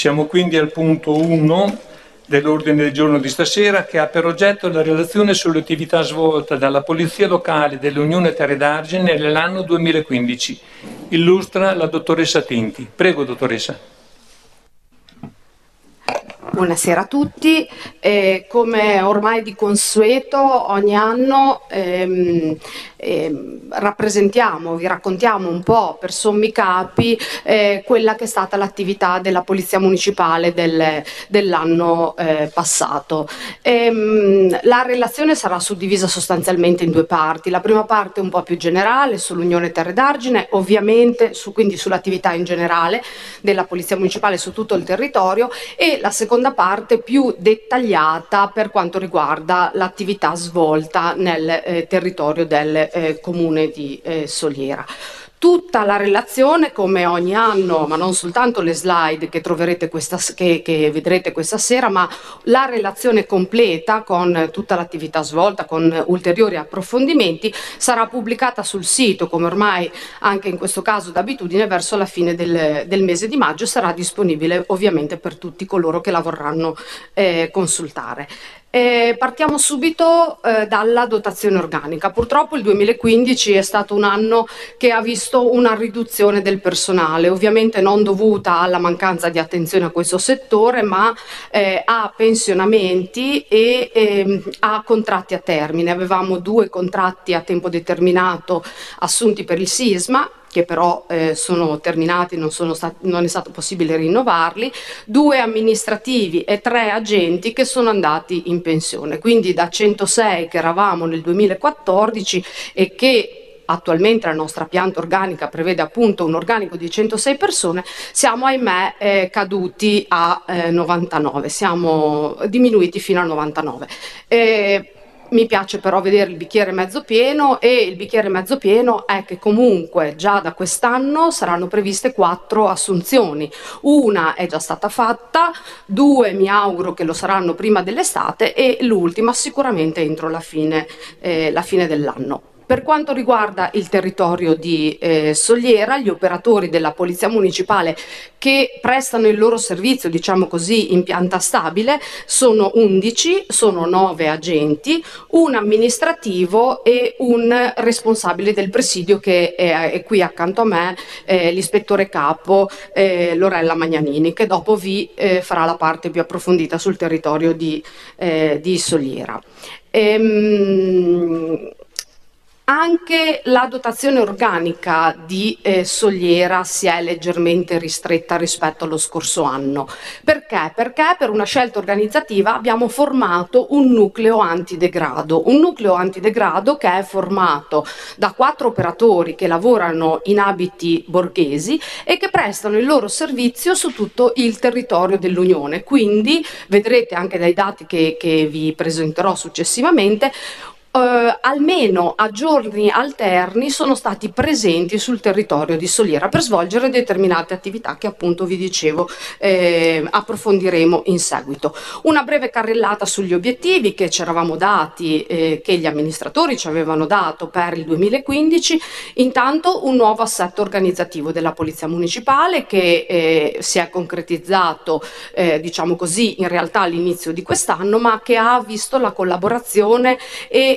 Siamo quindi al punto 1 dell'ordine del giorno di stasera, che ha per oggetto la relazione sulle attività svolte dalla Polizia Locale dell'Unione Terre d'Argine nell'anno 2015. Illustra la dottoressa Tinti. Prego, dottoressa. Buonasera a tutti. Come ormai di consueto ogni anno vi raccontiamo un po' per sommi capi quella che è stata l'attività della Polizia Municipale dell'anno passato. La relazione sarà suddivisa sostanzialmente in due parti. La prima parte un po' più generale sull'Unione Terre d'Argine, ovviamente quindi sull'attività in generale della Polizia Municipale su tutto il territorio, e la seconda parte più dettagliata per quanto riguarda l'attività svolta nel territorio del comune di Soliera. Tutta la relazione, come ogni anno, ma non soltanto le slide che troverete che vedrete questa sera, ma la relazione completa con tutta l'attività svolta, con ulteriori approfondimenti, sarà pubblicata sul sito, come ormai anche in questo caso d'abitudine, verso la fine del mese di maggio. Sarà disponibile ovviamente per tutti coloro che la vorranno consultare. Partiamo subito dalla dotazione organica. Purtroppo il 2015 è stato un anno che ha visto una riduzione del personale, ovviamente non dovuta alla mancanza di attenzione a questo settore, ma a pensionamenti e a contratti a termine. Avevamo 2 contratti a tempo determinato assunti per il sisma, che però sono terminati, non è stato possibile rinnovarli, 2 amministrativi e 3 agenti che sono andati in pensione. Quindi da 106 che eravamo nel 2014 e che attualmente la nostra pianta organica prevede appunto un organico di 106 persone, siamo ahimè caduti a 99, siamo diminuiti fino a 99. Mi piace però vedere il bicchiere mezzo pieno, e il bicchiere mezzo pieno è che comunque già da quest'anno saranno previste 4 assunzioni. Una è già stata fatta, 2 mi auguro che lo saranno prima dell'estate e l'ultima sicuramente entro la fine dell'anno. Per quanto riguarda il territorio di Soliera, gli operatori della Polizia Municipale che prestano il loro servizio, diciamo così, in pianta stabile sono 11, sono 9 agenti, un amministrativo e un responsabile del presidio che è qui accanto a me, l'ispettore capo Lorella Magnanini, che dopo vi farà la parte più approfondita sul territorio di Soliera. Anche la dotazione organica di Soliera si è leggermente ristretta rispetto allo scorso anno. Perché? Perché per una scelta organizzativa abbiamo formato un nucleo antidegrado che è formato da 4 operatori che lavorano in abiti borghesi e che prestano il loro servizio su tutto il territorio dell'Unione. Quindi vedrete anche dai dati che vi presenterò successivamente, almeno a giorni alterni sono stati presenti sul territorio di Soliera per svolgere determinate attività che appunto vi dicevo approfondiremo in seguito. Una breve carrellata sugli obiettivi che ci eravamo dati, che gli amministratori ci avevano dato per il 2015. Intanto un nuovo assetto organizzativo della Polizia Municipale che si è concretizzato diciamo così in realtà all'inizio di quest'anno, ma che ha visto la collaborazione e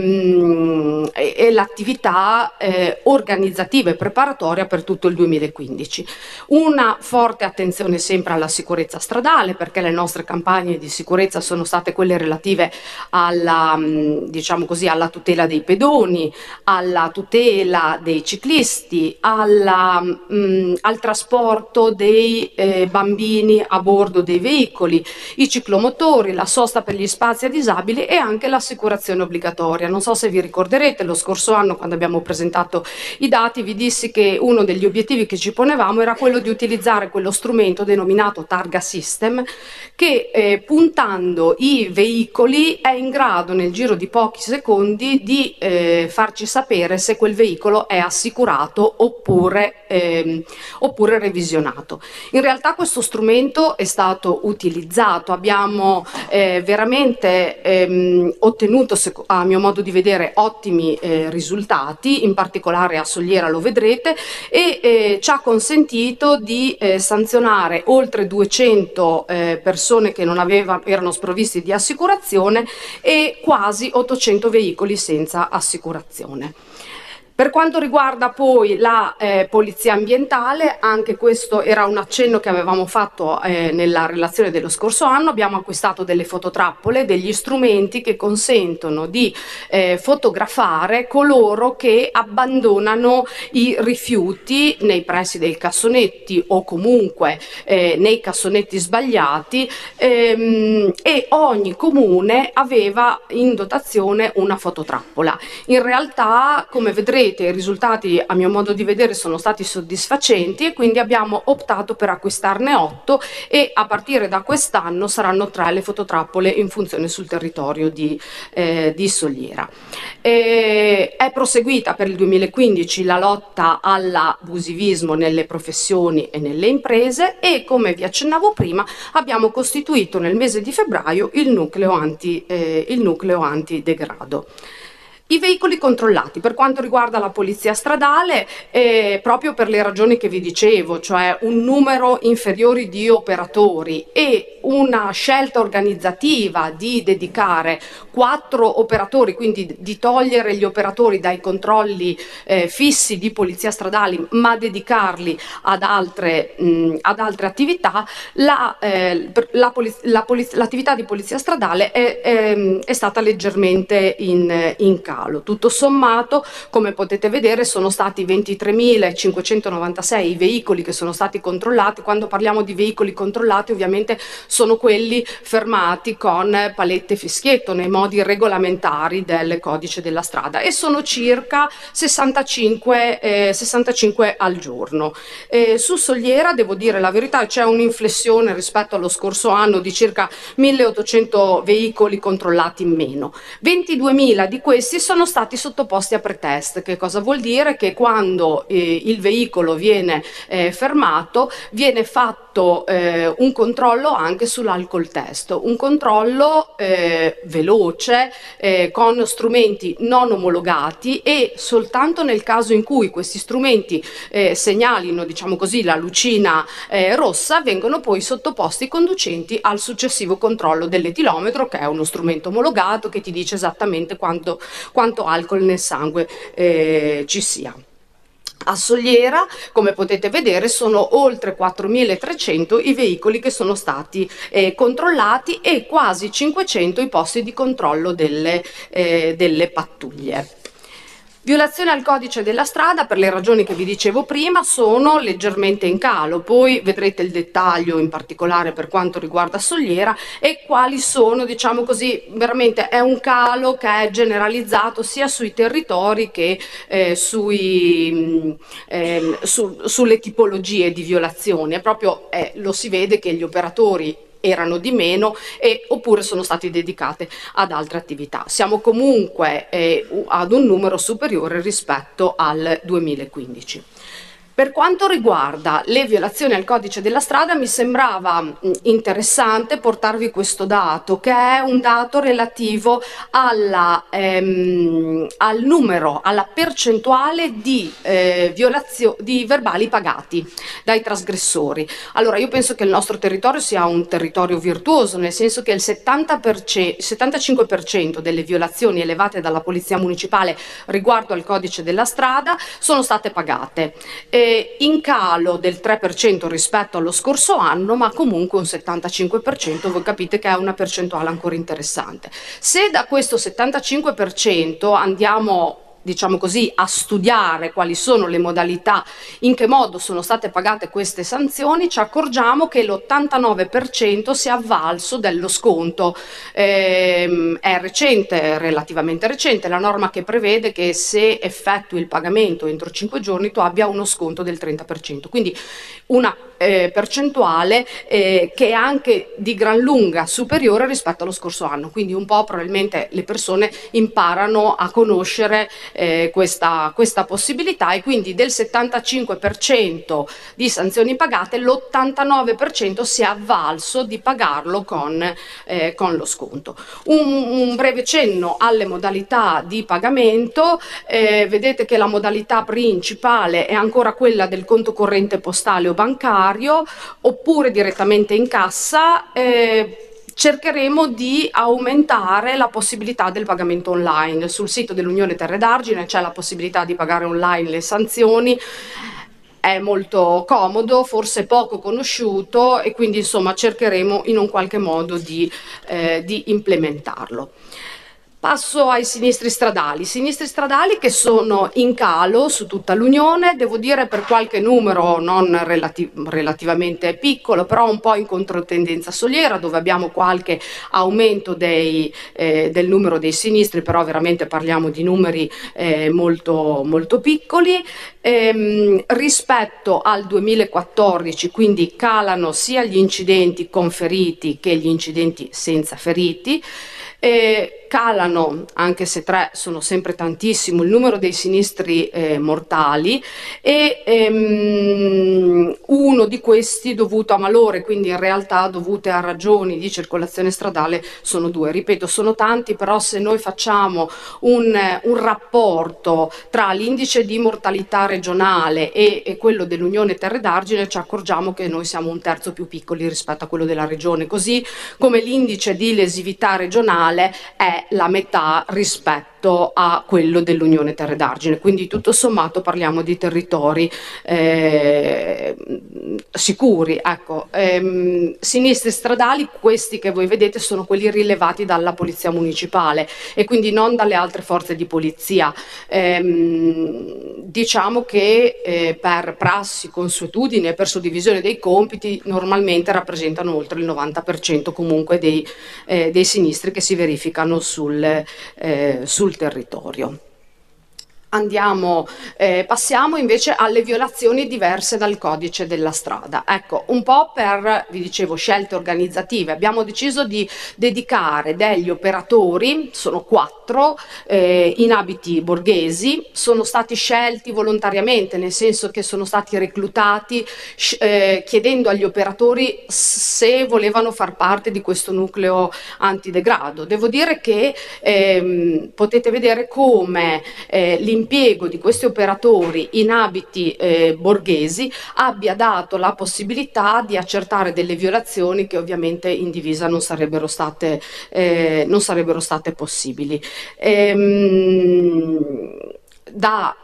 l'attività organizzativa e preparatoria per tutto il 2015. Una forte attenzione sempre alla sicurezza stradale, perché le nostre campagne di sicurezza sono state quelle relative alla, diciamo così, alla tutela dei pedoni, alla tutela dei ciclisti, al trasporto dei bambini a bordo dei veicoli, i ciclomotori, la sosta per gli spazi a disabili e anche l'assicurazione obbligatoria. Non so se vi ricorderete, lo scorso anno quando abbiamo presentato i dati vi dissi che uno degli obiettivi che ci ponevamo era quello di utilizzare quello strumento denominato Targa System che puntando i veicoli è in grado nel giro di pochi secondi di farci sapere se quel veicolo è assicurato oppure revisionato. In realtà questo strumento è stato utilizzato, abbiamo veramente ottenuto a mio modo di vedere ottimi risultati, in particolare a Sogliera lo vedrete, e ci ha consentito di sanzionare oltre 200 persone che non erano sprovvisti di assicurazione e quasi 800 veicoli senza assicurazione. Per quanto riguarda poi la polizia ambientale, anche questo era un accenno che avevamo fatto nella relazione dello scorso anno. Abbiamo acquistato delle fototrappole, degli strumenti che consentono di fotografare coloro che abbandonano i rifiuti nei pressi dei cassonetti o comunque nei cassonetti sbagliati, e ogni comune aveva in dotazione una fototrappola. In realtà, come vedrete, i risultati a mio modo di vedere sono stati soddisfacenti e quindi abbiamo optato per acquistarne 8 e a partire da quest'anno saranno 3 le fototrappole in funzione sul territorio di Sogliera. È proseguita per il 2015 la lotta all'abusivismo nelle professioni e nelle imprese e, come vi accennavo prima, abbiamo costituito nel mese di febbraio il nucleo antidegrado. I veicoli controllati, per quanto riguarda la polizia stradale, proprio per le ragioni che vi dicevo, cioè un numero inferiore di operatori e una scelta organizzativa di dedicare 4 operatori, quindi di togliere gli operatori dai controlli fissi di polizia stradali, ma dedicarli ad altre attività, l'attività di polizia stradale è stata leggermente in calo. Tutto sommato, come potete vedere, sono stati 23.596 i veicoli che sono stati controllati. Quando parliamo di veicoli controllati, ovviamente sono quelli fermati con palette e fischietto nei modi regolamentari del codice della strada, e sono circa 65 al giorno. Su Sogliera, devo dire la verità, c'è un'inflessione rispetto allo scorso anno di circa 1.800 veicoli controllati in meno. 22.000 di questi sono stati sottoposti a pretest. Che cosa vuol dire? Che quando il veicolo viene fermato, viene fatto un controllo anche sull'alcol test, un controllo veloce con strumenti non omologati, e soltanto nel caso in cui questi strumenti segnalino, diciamo così, la lucina rossa, vengono poi sottoposti i conducenti al successivo controllo dell'etilometro, che è uno strumento omologato che ti dice esattamente quanto alcol nel sangue ci sia. A Sogliera, come potete vedere, sono oltre 4.300 i veicoli che sono stati controllati e quasi 500 i posti di controllo delle pattuglie. Violazioni al codice della strada, per le ragioni che vi dicevo prima, sono leggermente in calo. Poi vedrete il dettaglio, in particolare per quanto riguarda Sogliera, e quali sono, diciamo così, veramente è un calo che è generalizzato sia sui territori che sulle tipologie di violazioni. È proprio, lo si vede che gli operatori erano di meno oppure sono stati dedicate ad altre attività. Siamo comunque ad un numero superiore rispetto al 2015. Per quanto riguarda le violazioni al codice della strada, mi sembrava interessante portarvi questo dato, che è un dato relativo al numero, alla percentuale di verbali pagati dai trasgressori. Allora, io penso che il nostro territorio sia un territorio virtuoso, nel senso che il 75% delle violazioni elevate dalla Polizia Municipale riguardo al codice della strada sono state pagate. In calo del 3% rispetto allo scorso anno, ma comunque un 75%, voi capite che è una percentuale ancora interessante. Se da questo 75% andiamo, diciamo così, a studiare quali sono le modalità, in che modo sono state pagate queste sanzioni, ci accorgiamo che l'89% si è avvalso dello sconto. È recente, relativamente recente, la norma che prevede che se effettui il pagamento entro 5 giorni tu abbia uno sconto del 30%, quindi una percentuale che è anche di gran lunga superiore rispetto allo scorso anno, quindi un po' probabilmente le persone imparano a conoscere questa possibilità, e quindi del 75% di sanzioni pagate l'89% si è avvalso di pagarlo con lo sconto. Un breve cenno alle modalità di pagamento. Vedete che la modalità principale è ancora quella del conto corrente postale o bancario, oppure direttamente in cassa. Cercheremo di aumentare la possibilità del pagamento online. Sul sito dell'Unione Terre d'Argine c'è la possibilità di pagare online le sanzioni. È molto comodo, forse poco conosciuto, e quindi insomma cercheremo in un qualche modo di implementarlo. Passo ai sinistri stradali che sono in calo su tutta l'Unione, devo dire per qualche numero non relativamente piccolo, però un po' in controtendenza soliera, dove abbiamo qualche aumento del numero dei sinistri, però veramente parliamo di numeri molto, molto piccoli. Rispetto al 2014, quindi calano sia gli incidenti con feriti che gli incidenti senza feriti. Calano, anche se 3 sono sempre tantissimo, il numero dei sinistri mortali, e uno di questi dovuto a malore, quindi in realtà dovute a ragioni di circolazione stradale, sono 2. Ripeto, sono tanti, però se noi facciamo un rapporto tra l'indice di mortalità regionale e quello dell'Unione Terre d'Argine, ci accorgiamo che noi siamo un terzo più piccoli rispetto a quello della regione, così come l'indice di lesività regionale è la metà rispetto a quello dell'Unione Terre d'Argine, quindi tutto sommato parliamo di territori sicuri. Ecco, sinistri stradali, questi che voi vedete sono quelli rilevati dalla Polizia Municipale e quindi non dalle altre forze di polizia. Diciamo che per prassi, consuetudine e per suddivisione dei compiti normalmente rappresentano oltre il 90% comunque dei sinistri che si verificano sul territorio. Passiamo invece alle violazioni diverse dal codice della strada. Ecco, un po' per, vi dicevo, scelte organizzative, abbiamo deciso di dedicare degli operatori, sono 4, in abiti borghesi, sono stati scelti volontariamente, nel senso che sono stati reclutati chiedendo agli operatori se volevano far parte di questo nucleo antidegrado. Devo dire che potete vedere come l'impiego di questi operatori in abiti borghesi abbia dato la possibilità di accertare delle violazioni che ovviamente in divisa non sarebbero state possibili. Da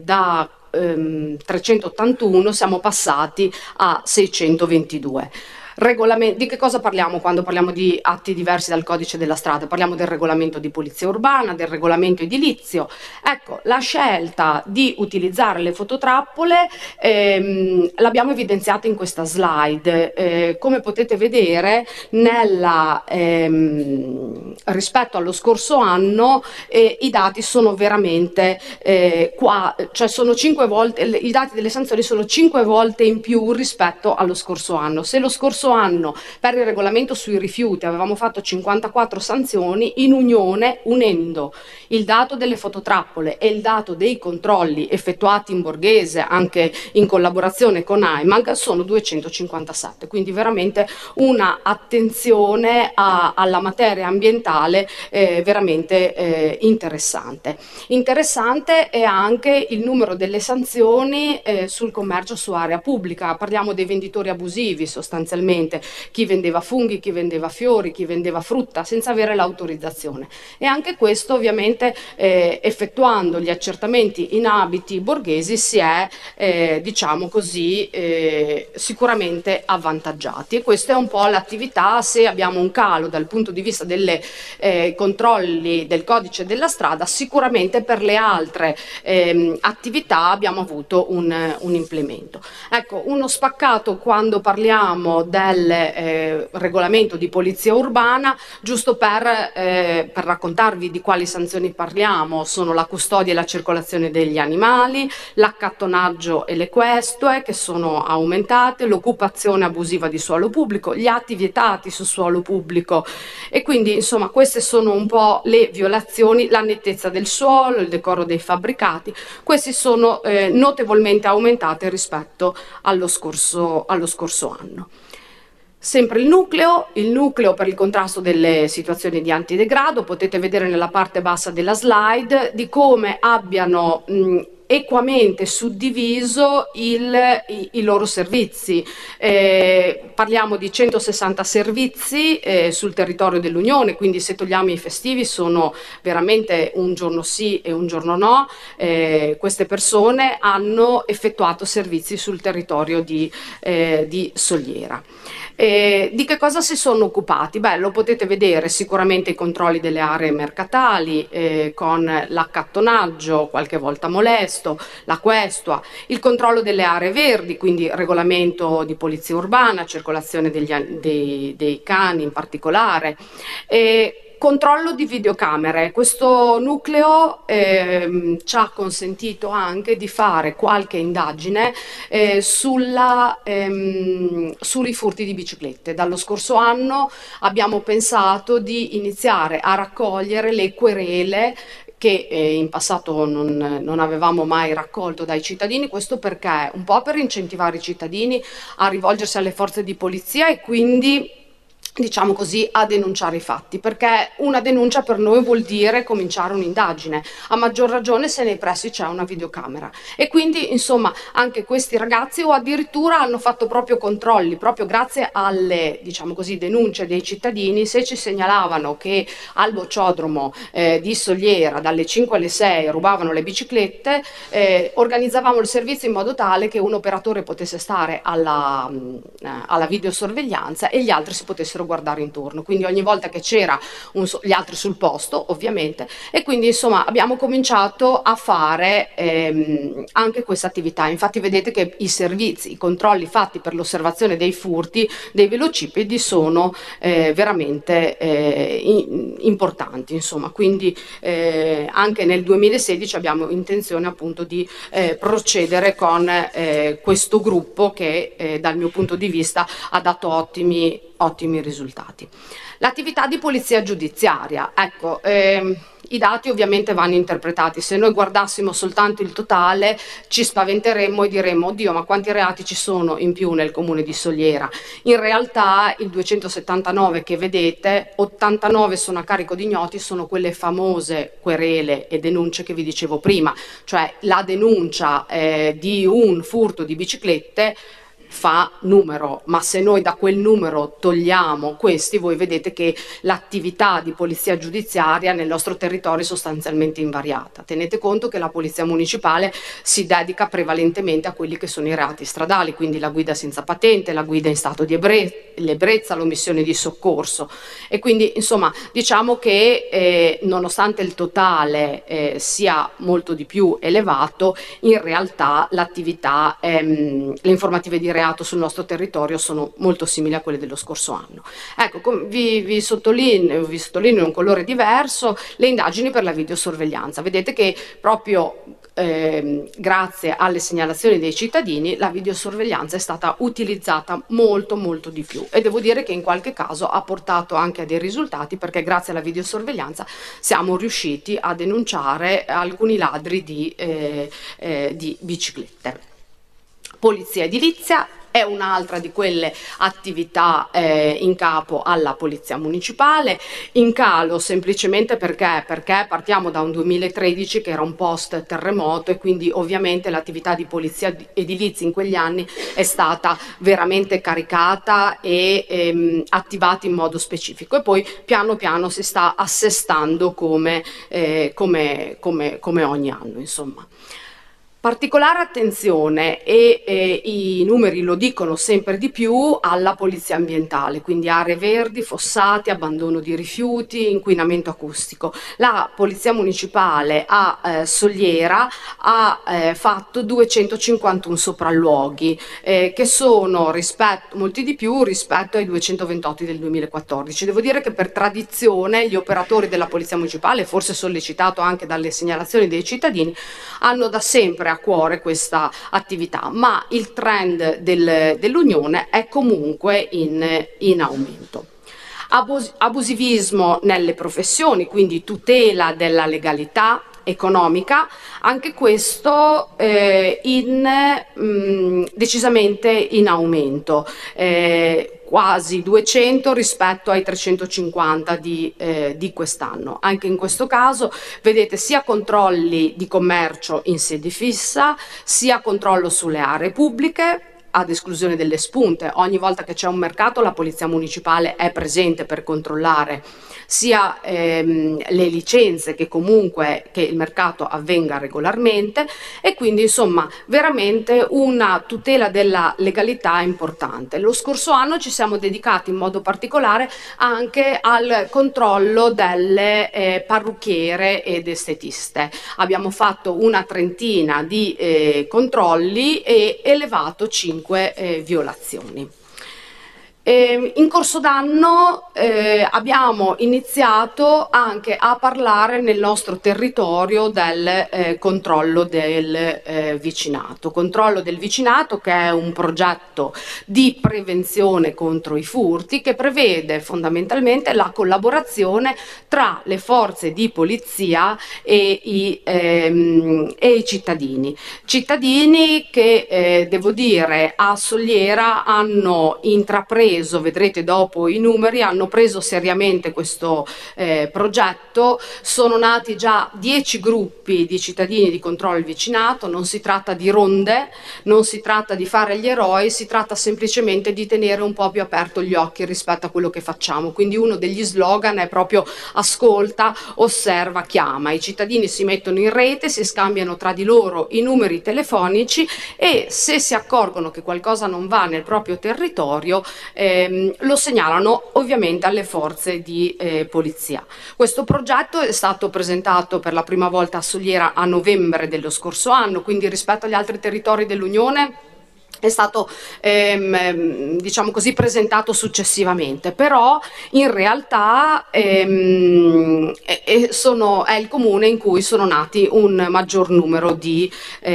381 siamo passati a 622. Di che cosa parliamo quando parliamo di atti diversi dal codice della strada? Parliamo del regolamento di polizia urbana, del regolamento edilizio. Ecco, la scelta di utilizzare le fototrappole l'abbiamo evidenziata in questa slide. Come potete vedere, rispetto allo scorso anno i dati sono veramente cioè sono 5 volte, i dati delle sanzioni sono 5 volte in più rispetto allo scorso anno. Se lo scorso anno per il regolamento sui rifiuti avevamo fatto 54 sanzioni, in Unione, unendo il dato delle fototrappole e il dato dei controlli effettuati in borghese anche in collaborazione con AIMAG, sono 257, quindi veramente una attenzione alla materia ambientale veramente interessante. Interessante è anche il numero delle sanzioni sul commercio su area pubblica. Parliamo dei venditori abusivi, sostanzialmente chi vendeva funghi, chi vendeva fiori, chi vendeva frutta senza avere l'autorizzazione, e anche questo ovviamente effettuando gli accertamenti in abiti borghesi si è diciamo così sicuramente avvantaggiati, e questa è un po' l'attività. Se abbiamo un calo dal punto di vista delle controlli del codice della strada, sicuramente per le altre attività abbiamo avuto un implemento. Ecco, uno spaccato quando parliamo del del regolamento di polizia urbana, giusto per raccontarvi di quali sanzioni parliamo. Sono la custodia e la circolazione degli animali, l'accattonaggio e le questue, che sono aumentate, l'occupazione abusiva di suolo pubblico, gli atti vietati su suolo pubblico, e quindi insomma queste sono un po' le violazioni, la nettezza del suolo, il decoro dei fabbricati. Questi sono notevolmente aumentate rispetto allo scorso anno. Sempre il nucleo per il contrasto delle situazioni di antidegrado. Potete vedere nella parte bassa della slide di come abbiano equamente suddiviso i loro servizi. Parliamo di 160 servizi sul territorio dell'Unione, quindi se togliamo i festivi sono veramente un giorno sì e un giorno no. Queste persone hanno effettuato servizi sul territorio di Soliera. Di che cosa si sono occupati? Beh, lo potete vedere sicuramente i controlli delle aree mercatali con l'accattonaggio, qualche volta molesto, la questua, il controllo delle aree verdi, quindi regolamento di polizia urbana, circolazione dei cani in particolare. Controllo di videocamere. Questo nucleo ci ha consentito anche di fare qualche indagine sui furti di biciclette. Dallo scorso anno abbiamo pensato di iniziare a raccogliere le querele che in passato non avevamo mai raccolto dai cittadini. Questo perché? Un po' per incentivare i cittadini a rivolgersi alle forze di polizia e quindi, diciamo così, a denunciare i fatti, perché una denuncia per noi vuol dire cominciare un'indagine, a maggior ragione se nei pressi c'è una videocamera. E quindi insomma anche questi ragazzi o addirittura hanno fatto proprio controlli, proprio grazie alle, diciamo così, denunce dei cittadini. Se ci segnalavano che al bocciodromo di Soliera dalle 5 alle 6 rubavano le biciclette, organizzavamo il servizio in modo tale che un operatore potesse stare alla videosorveglianza e gli altri si potessero guardare intorno, quindi ogni volta che c'era gli altri sul posto ovviamente, e quindi insomma abbiamo cominciato a fare anche questa attività. Infatti vedete che i controlli fatti per l'osservazione dei furti dei velocipedi sono veramente importanti, insomma. Quindi anche nel 2016 abbiamo intenzione appunto di procedere con questo gruppo che dal mio punto di vista ha dato ottimi risultati. L'attività di polizia giudiziaria, ecco, i dati ovviamente vanno interpretati. Se noi guardassimo soltanto il totale ci spaventeremmo e diremmo: oddio, ma quanti reati ci sono in più nel comune di Soliera? In realtà il 279 che vedete, 89 sono a carico di ignoti, sono quelle famose querele e denunce che vi dicevo prima, cioè la denuncia di un furto di biciclette fa numero, ma se noi da quel numero togliamo questi, voi vedete che l'attività di polizia giudiziaria nel nostro territorio è sostanzialmente invariata. Tenete conto che la polizia municipale si dedica prevalentemente a quelli che sono i reati stradali, quindi la guida senza patente, la guida in stato di ebbrezza, l'omissione di soccorso, e quindi insomma diciamo che nonostante il totale sia molto di più elevato, in realtà l'attività, le informative di reato sul nostro territorio sono molto simili a quelle dello scorso anno. Ecco, vi sottolineo in un colore diverso le indagini per la videosorveglianza. Vedete che proprio grazie alle segnalazioni dei cittadini la videosorveglianza è stata utilizzata molto di più, e devo dire che in qualche caso ha portato anche a dei risultati, perché grazie alla videosorveglianza siamo riusciti a denunciare alcuni ladri di biciclette. Polizia edilizia è un'altra di quelle attività in capo alla polizia municipale, in calo semplicemente perché partiamo da un 2013 che era un post terremoto, e quindi ovviamente l'attività di polizia edilizia in quegli anni è stata veramente caricata e attivata in modo specifico, e poi piano piano si sta assestando come ogni anno, insomma. Particolare attenzione, e i numeri lo dicono sempre di più, alla polizia ambientale, quindi aree verdi, fossati, abbandono di rifiuti, inquinamento acustico. La polizia municipale a Soliera ha fatto 251 sopralluoghi, che sono molti di più rispetto ai 228 del 2014. Devo dire che per tradizione gli operatori della polizia municipale, forse sollecitato anche dalle segnalazioni dei cittadini, hanno da sempre a cuore questa attività, ma il trend dell'Unione è comunque in aumento. Abusivismo nelle professioni, quindi tutela della legalità economica, anche questo decisamente in aumento, quasi 200 rispetto ai 350 di quest'anno. Anche in questo caso vedete sia controlli di commercio in sede fissa, sia controllo sulle aree pubbliche, ad esclusione delle spunte. Ogni volta che c'è un mercato la polizia municipale è presente per controllare sia le licenze che comunque che il mercato avvenga regolarmente, e quindi insomma veramente una tutela della legalità importante. Lo scorso anno ci siamo dedicati in modo particolare anche al controllo delle parrucchiere ed estetiste. Abbiamo fatto una trentina di controlli e elevato 5 violazioni. In corso d'anno abbiamo iniziato anche a parlare nel nostro territorio del controllo del vicinato. Controllo del vicinato, che è un progetto di prevenzione contro i furti, che prevede fondamentalmente la collaborazione tra le forze di polizia e i cittadini. Cittadini che, devo dire, a Soliera hanno intrapreso, vedrete dopo i numeri, hanno preso seriamente questo progetto. Sono nati già 10 gruppi di cittadini di controllo del vicinato. Non si tratta di ronde, non si tratta di fare gli eroi, si tratta semplicemente di tenere un po' più aperto gli occhi rispetto a quello che facciamo. Quindi uno degli slogan è proprio ascolta, osserva, chiama. I cittadini si mettono in rete, si scambiano tra di loro i numeri telefonici e se si accorgono che qualcosa non va nel proprio territorio lo segnalano ovviamente alle forze di polizia. Questo progetto è stato presentato per la prima volta a Soliera a novembre dello scorso anno, quindi rispetto agli altri territori dell'Unione è stato diciamo così presentato successivamente, però in realtà è il comune in cui sono nati un maggior numero di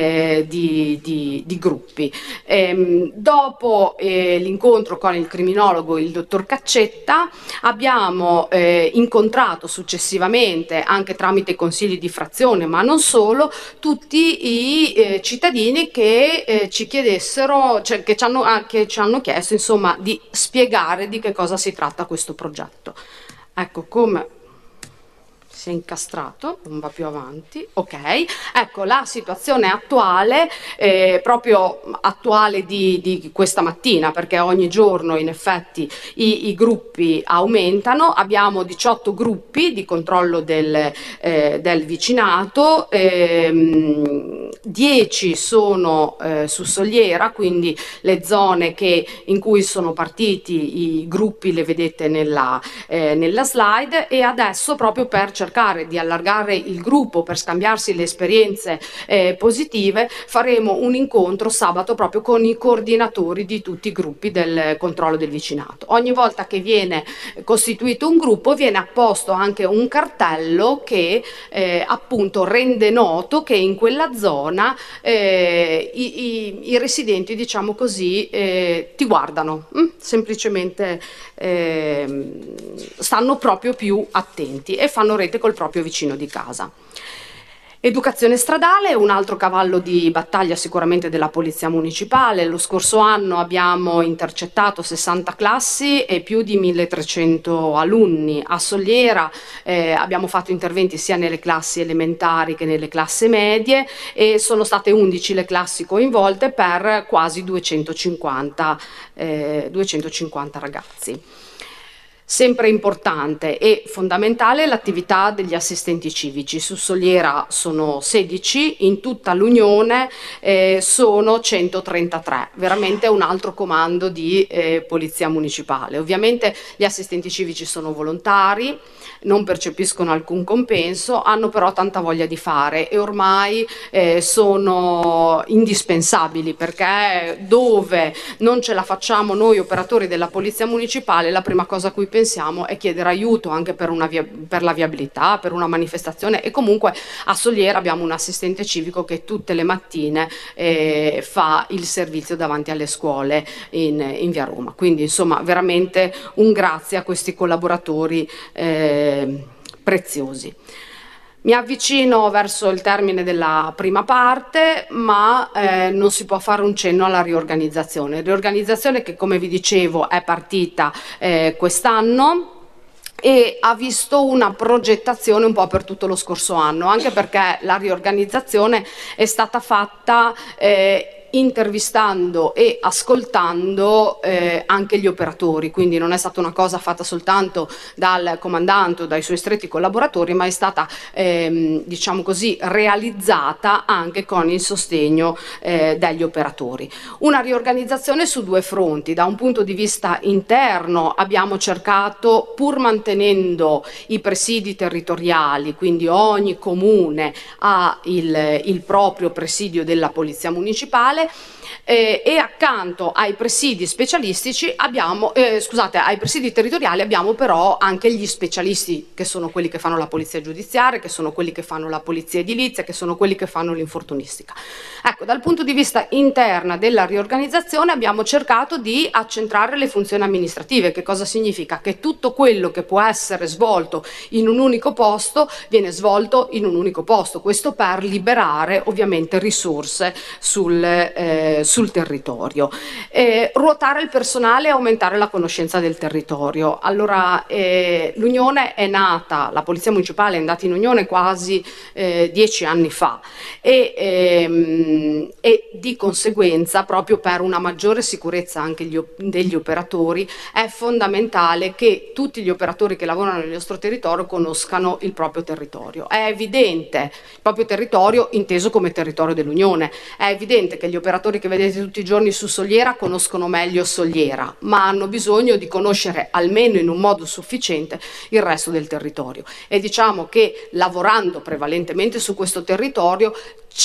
gruppi. Dopo l'incontro con il criminologo, il dottor Caccetta, abbiamo incontrato successivamente, anche tramite consigli di frazione ma non solo, tutti i cittadini che ci chiedessero, cioè che ci hanno chiesto insomma di spiegare di che cosa si tratta questo progetto. Ecco come si è incastrato, non va più avanti, ok. Ecco la situazione attuale, proprio attuale di questa mattina, perché ogni giorno in effetti i gruppi aumentano. Abbiamo 18 gruppi di controllo del vicinato, 10 sono su Soliera, quindi le zone in cui sono partiti i gruppi le vedete nella slide, e adesso proprio per cercare di allargare il gruppo, per scambiarsi le esperienze positive, faremo un incontro sabato proprio con i coordinatori di tutti i gruppi del controllo del vicinato. Ogni volta che viene costituito un gruppo viene apposto anche un cartello che appunto rende noto che in quella zona i residenti, diciamo così, ti guardano, semplicemente stanno proprio più attenti e fanno rete col proprio vicino di casa. Educazione stradale è un altro cavallo di battaglia sicuramente della Polizia Municipale. Lo scorso anno abbiamo intercettato 60 classi e più di 1300 alunni. A Soliera abbiamo fatto interventi sia nelle classi elementari che nelle classi medie e sono state 11 le classi coinvolte per quasi 250 ragazzi. Sempre importante e fondamentale l'attività degli assistenti civici. Su Soliera sono 16, in tutta l'Unione sono 133, veramente un altro comando di polizia municipale. Ovviamente gli assistenti civici sono volontari, non percepiscono alcun compenso, hanno però tanta voglia di fare e ormai sono indispensabili, perché dove non ce la facciamo noi operatori della polizia municipale, la prima cosa a cui pensiamo è chiedere aiuto anche per la viabilità, per una manifestazione, e comunque a Soliera abbiamo un assistente civico che tutte le mattine fa il servizio davanti alle scuole in via Roma. Quindi insomma veramente un grazie a questi collaboratori preziosi. Mi avvicino verso il termine della prima parte, ma non si può fare un cenno alla riorganizzazione. Riorganizzazione che, come vi dicevo, è partita quest'anno e ha visto una progettazione un po' per tutto lo scorso anno, anche perché la riorganizzazione è stata fatta intervistando e ascoltando anche gli operatori, quindi non è stata una cosa fatta soltanto dal comandante o dai suoi stretti collaboratori, ma è stata diciamo così realizzata anche con il sostegno degli operatori. Una riorganizzazione su due fronti: da un punto di vista interno abbiamo cercato, pur mantenendo i presidi territoriali, quindi ogni comune ha il proprio presidio della polizia municipale, e accanto ai presidi specialistici abbiamo, ai presidi territoriali abbiamo però anche gli specialisti, che sono quelli che fanno la polizia giudiziaria, che sono quelli che fanno la polizia edilizia, che sono quelli che fanno l'infortunistica. Ecco, dal punto di vista interna della riorganizzazione abbiamo cercato di accentrare le funzioni amministrative. Che cosa significa? Che tutto quello che può essere svolto in un unico posto viene svolto in un unico posto, questo per liberare ovviamente risorse sul territorio. Ruotare il personale e aumentare la conoscenza del territorio. Allora, l'Unione è nata, la Polizia Municipale è andata in Unione quasi 10 anni fa e di conseguenza, proprio per una maggiore sicurezza anche degli operatori, è fondamentale che tutti gli operatori che lavorano nel nostro territorio conoscano il proprio territorio. È evidente, il proprio territorio inteso come territorio dell'Unione, è evidente che gli operatori che vedete tutti i giorni su Soliera conoscono meglio Soliera, ma hanno bisogno di conoscere almeno in un modo sufficiente il resto del territorio. E diciamo che lavorando prevalentemente su questo territorio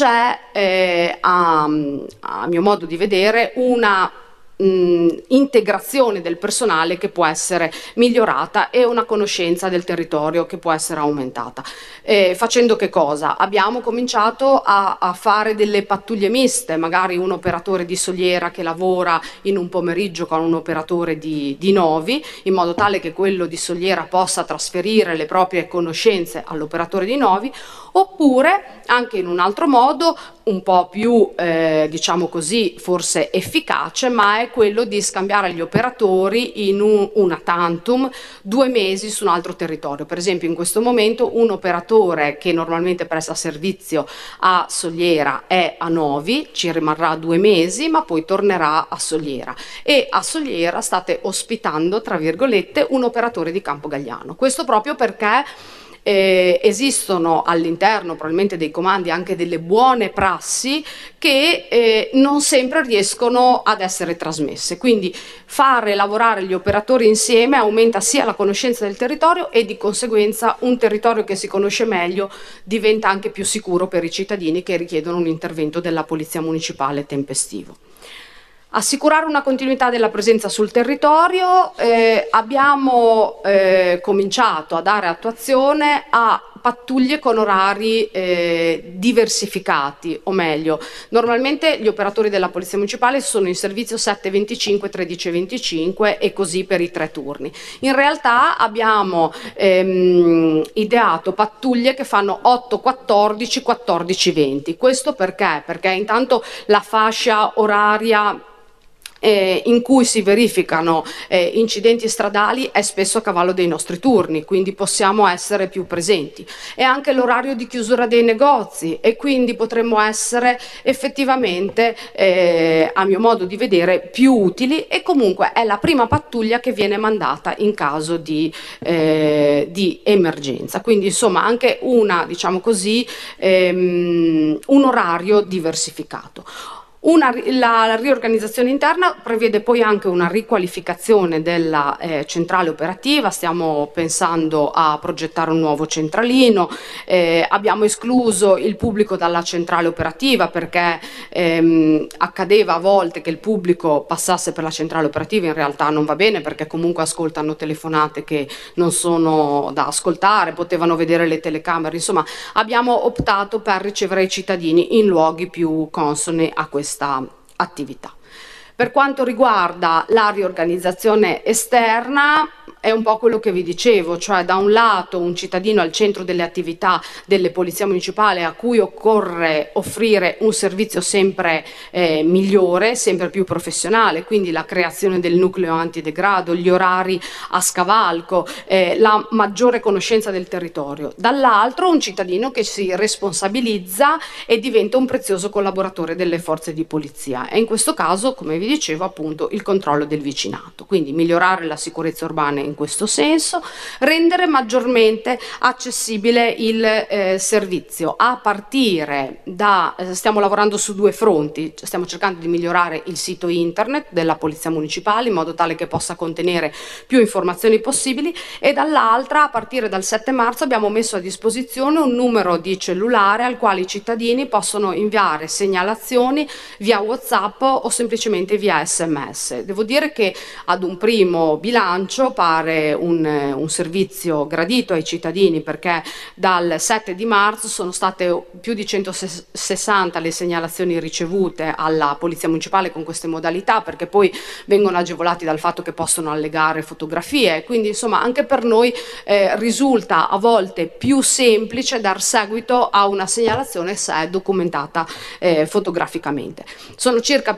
c'è, a mio modo di vedere, una integrazione del personale che può essere migliorata e una conoscenza del territorio che può essere aumentata. Facendo che cosa? Abbiamo cominciato a fare delle pattuglie miste, magari un operatore di Soliera che lavora in un pomeriggio con un operatore di Novi, in modo tale che quello di Soliera possa trasferire le proprie conoscenze all'operatore di Novi, oppure anche in un altro modo un po' più diciamo così forse efficace, ma è quello di scambiare gli operatori in una tantum 2 mesi su un altro territorio. Per esempio in questo momento un operatore che normalmente presta servizio a Soliera è a Novi, ci rimarrà 2 mesi, ma poi tornerà a Soliera, e a Soliera state ospitando, tra virgolette, un operatore di Campo Galliano. Questo proprio perché esistono all'interno probabilmente dei comandi anche delle buone prassi che non sempre riescono ad essere trasmesse, quindi fare lavorare gli operatori insieme aumenta sia la conoscenza del territorio e di conseguenza un territorio che si conosce meglio diventa anche più sicuro per i cittadini che richiedono un intervento della polizia municipale tempestivo. Assicurare una continuità della presenza sul territorio, abbiamo cominciato a dare attuazione a pattuglie con orari diversificati, o meglio, normalmente gli operatori della Polizia Municipale sono in servizio 7-25, 13-25 e così per i 3 turni. In realtà abbiamo ideato pattuglie che fanno 8-14, 14-20. Questo perché? Perché intanto la fascia oraria in cui si verificano incidenti stradali è spesso a cavallo dei nostri turni, quindi possiamo essere più presenti. È anche l'orario di chiusura dei negozi e quindi potremmo essere effettivamente, a mio modo di vedere, più utili, e comunque è la prima pattuglia che viene mandata in caso di emergenza. Quindi insomma anche diciamo così, un orario diversificato. La riorganizzazione interna prevede poi anche una riqualificazione della centrale operativa. Stiamo pensando a progettare un nuovo centralino, abbiamo escluso il pubblico dalla centrale operativa perché accadeva a volte che il pubblico passasse per la centrale operativa. In realtà non va bene, perché comunque ascoltano telefonate che non sono da ascoltare, potevano vedere le telecamere, insomma abbiamo optato per ricevere i cittadini in luoghi più consoni a questa attività. Per quanto riguarda la riorganizzazione esterna, è un po' quello che vi dicevo, cioè da un lato un cittadino al centro delle attività delle polizie municipali, a cui occorre offrire un servizio sempre migliore, sempre più professionale, quindi la creazione del nucleo antidegrado, gli orari a scavalco, la maggiore conoscenza del territorio. Dall'altro un cittadino che si responsabilizza e diventa un prezioso collaboratore delle forze di polizia, e in questo caso, come vi dicevo, appunto il controllo del vicinato. Quindi migliorare la sicurezza urbana in questo senso, rendere maggiormente accessibile il servizio, a partire da, stiamo lavorando su due fronti. Stiamo cercando di migliorare il sito internet della Polizia Municipale in modo tale che possa contenere più informazioni possibili, e dall'altra, a partire dal 7 marzo abbiamo messo a disposizione un numero di cellulare al quale i cittadini possono inviare segnalazioni via WhatsApp o semplicemente via SMS. Devo dire che ad un primo bilancio pare un servizio gradito ai cittadini, perché dal 7 di marzo sono state più di 160 le segnalazioni ricevute alla Polizia Municipale con queste modalità, perché poi vengono agevolati dal fatto che possono allegare fotografie, quindi insomma anche per noi risulta a volte più semplice dar seguito a una segnalazione se è documentata fotograficamente. Sono circa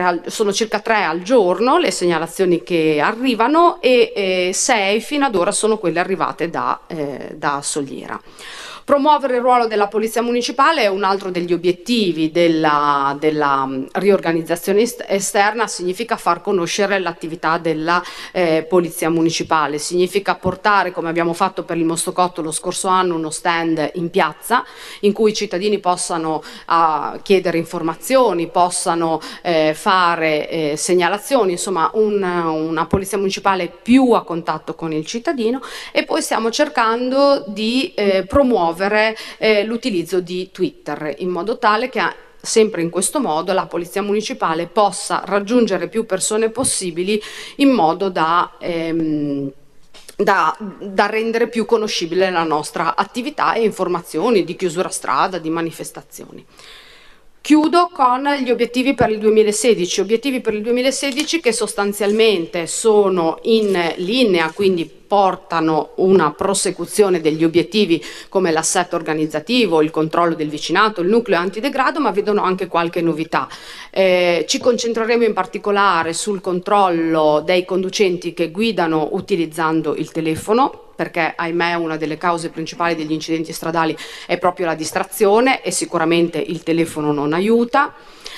3 al giorno le segnalazioni che arrivano, e 6 fino ad ora sono quelle arrivate da Soliera. Promuovere il ruolo della Polizia Municipale è un altro degli obiettivi della riorganizzazione esterna. Significa far conoscere l'attività della Polizia Municipale, significa portare, come abbiamo fatto per il Mostocotto lo scorso anno, uno stand in piazza in cui i cittadini possano chiedere informazioni, possano fare segnalazioni, insomma una Polizia Municipale più a contatto con il cittadino. E poi stiamo cercando di promuovere l'utilizzo di Twitter, in modo tale che sempre in questo modo la Polizia Municipale possa raggiungere più persone possibili, in modo da rendere più conoscibile la nostra attività e informazioni di chiusura strada, di manifestazioni. Chiudo con gli obiettivi per il 2016, che sostanzialmente sono in linea, quindi portano una prosecuzione degli obiettivi come l'assetto organizzativo, il controllo del vicinato, il nucleo antidegrado, ma vedono anche qualche novità. Ci concentreremo in particolare sul controllo dei conducenti che guidano utilizzando il telefono, perché ahimè una delle cause principali degli incidenti stradali è proprio la distrazione, e sicuramente il telefono non aiuta.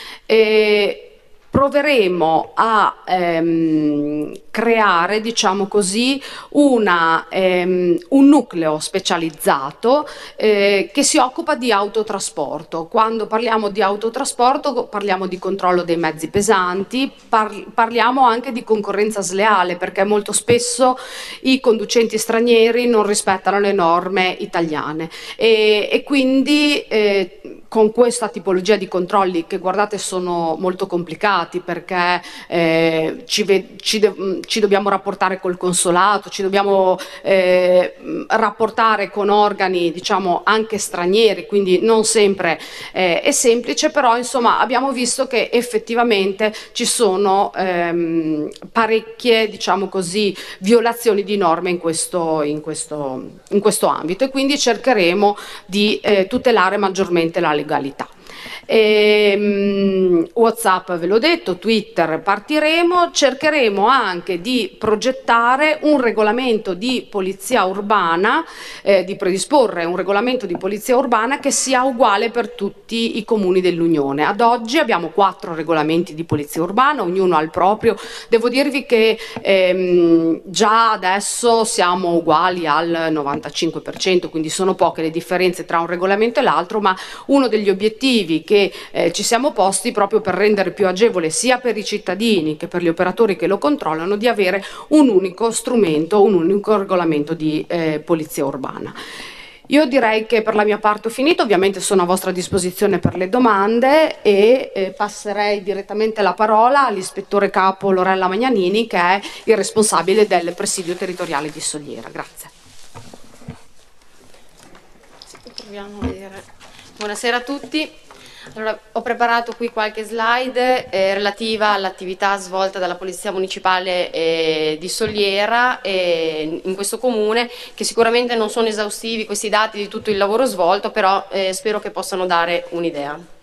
Proveremo a creare, diciamo così, un nucleo specializzato che si occupa di autotrasporto. Quando parliamo di autotrasporto parliamo di controllo dei mezzi pesanti, parliamo anche di concorrenza sleale, perché molto spesso i conducenti stranieri non rispettano le norme italiane, e quindi con questa tipologia di controlli, che guardate sono molto complicati, perché ci dobbiamo rapportare col consolato, ci dobbiamo rapportare con organi, diciamo, anche stranieri, quindi non sempre è semplice, però insomma abbiamo visto che effettivamente ci sono parecchie, diciamo così, violazioni di norme in questo ambito, e quindi cercheremo di tutelare maggiormente la legalità. WhatsApp ve l'ho detto, Twitter partiremo, cercheremo anche di progettare un regolamento di polizia urbana, di predisporre un regolamento di polizia urbana che sia uguale per tutti i comuni dell'Unione. Ad oggi abbiamo 4 regolamenti di polizia urbana, ognuno ha il proprio. Devo dirvi che già adesso siamo uguali al 95%, quindi sono poche le differenze tra un regolamento e l'altro, ma uno degli obiettivi che ci siamo posti, proprio per rendere più agevole sia per i cittadini che per gli operatori che lo controllano, di avere un unico strumento, un unico regolamento di polizia urbana. Io direi che per la mia parte ho finito, ovviamente sono a vostra disposizione per le domande e passerei direttamente la parola all'ispettore capo Lorella Magnanini, che è il responsabile del presidio territoriale di Soliera. Grazie. Proviamo a vedere. Buonasera a tutti. Allora, ho preparato qui qualche slide relativa all'attività svolta dalla Polizia Municipale di Soliera in questo comune, che sicuramente non sono esaustivi questi dati di tutto il lavoro svolto, però spero che possano dare un'idea.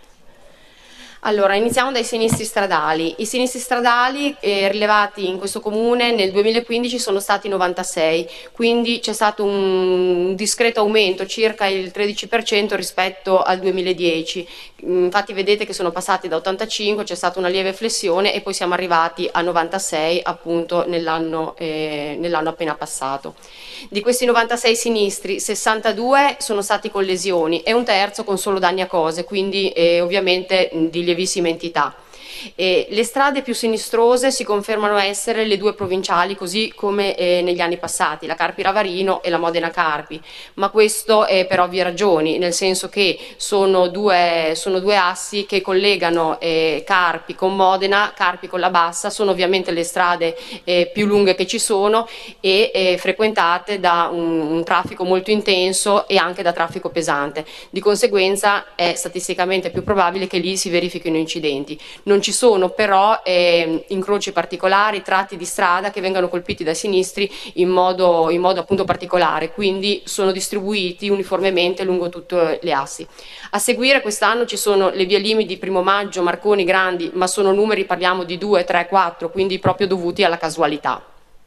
Allora, iniziamo dai sinistri stradali. I sinistri stradali rilevati in questo comune nel 2015 sono stati 96, quindi c'è stato un discreto aumento, circa il 13% rispetto al 2010. Infatti vedete che sono passati da 85, c'è stata una lieve flessione e poi siamo arrivati a 96 appunto nell'anno appena passato. Di questi 96 sinistri, 62 sono stati con lesioni e un terzo con solo danni a cose, quindi ovviamente di lievissima entità. Le strade più sinistrose si confermano essere le 2 provinciali, così come negli anni passati, la Carpi Ravarino e la Modena Carpi, ma questo è per ovvie ragioni, nel senso che sono due assi che collegano Carpi con Modena, Carpi con la Bassa, sono ovviamente le strade più lunghe che ci sono e frequentate da un traffico molto intenso e anche da traffico pesante. Di conseguenza è statisticamente più probabile che lì si verifichino incidenti. Non ci sono però incroci particolari, tratti di strada che vengano colpiti dai sinistri in modo appunto particolare, quindi sono distribuiti uniformemente lungo tutte le assi. A seguire quest'anno ci sono le vie limiti Primo Maggio, Marconi, Grandi, ma sono numeri, parliamo di 2, 3, 4, quindi proprio dovuti alla casualità.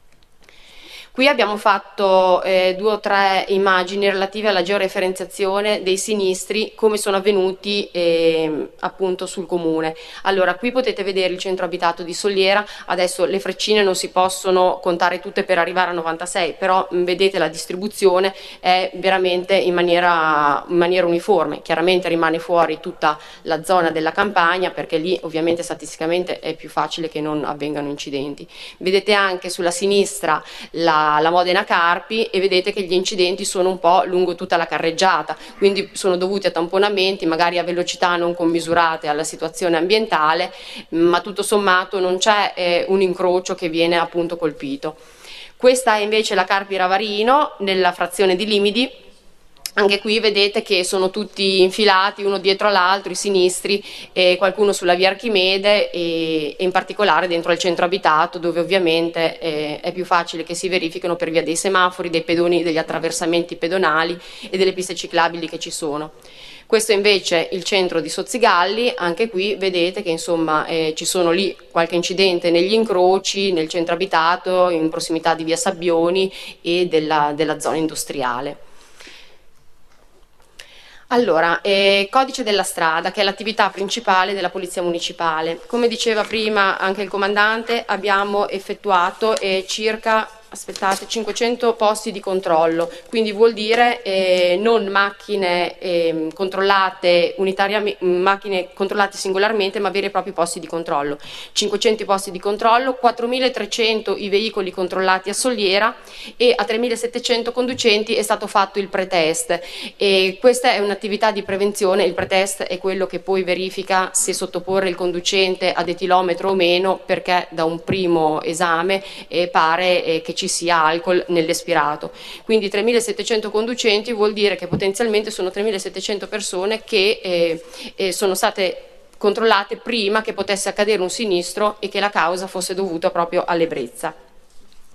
Qui abbiamo fatto 2 o 3 immagini relative alla georeferenziazione dei sinistri, come sono avvenuti appunto sul comune. Allora, qui potete vedere il centro abitato di Soliera, adesso le freccine non si possono contare tutte per arrivare a 96, però vedete la distribuzione è veramente in maniera uniforme. Chiaramente rimane fuori tutta la zona della campagna, perché lì ovviamente statisticamente è più facile che non avvengano incidenti. Vedete anche sulla sinistra la Modena Carpi e vedete che gli incidenti sono un po' lungo tutta la carreggiata, quindi sono dovuti a tamponamenti, magari a velocità non commisurate alla situazione ambientale, ma tutto sommato non c'è un incrocio che viene appunto colpito. Questa è invece la Carpi Ravarino nella frazione di Limidi. Anche qui vedete che sono tutti infilati uno dietro l'altro, i sinistri, qualcuno sulla via Archimede e in particolare dentro al centro abitato, dove ovviamente è più facile che si verifichino per via dei semafori, dei pedoni, degli attraversamenti pedonali e delle piste ciclabili che ci sono. Questo invece è il centro di Sozzigalli, anche qui vedete che insomma ci sono lì qualche incidente negli incroci, nel centro abitato, in prossimità di via Sabbioni e della zona industriale. Allora, codice della strada, che è l'attività principale della Polizia Municipale. Come diceva prima anche il comandante, abbiamo effettuato circa 500 posti di controllo, quindi vuol dire non macchine controllate macchine controllate singolarmente, ma veri e propri posti di controllo. 500 posti di controllo, 4.300 i veicoli controllati a Soliera e a 3.700 conducenti è stato fatto il pretest. E questa è un'attività di prevenzione. Il pretest è quello che poi verifica se sottoporre il conducente ad etilometro o meno, perché da un primo esame pare che ci sia alcol nell'espirato. Quindi 3.700 conducenti vuol dire che potenzialmente sono 3.700 persone che sono state controllate prima che potesse accadere un sinistro e che la causa fosse dovuta proprio all'ebbrezza.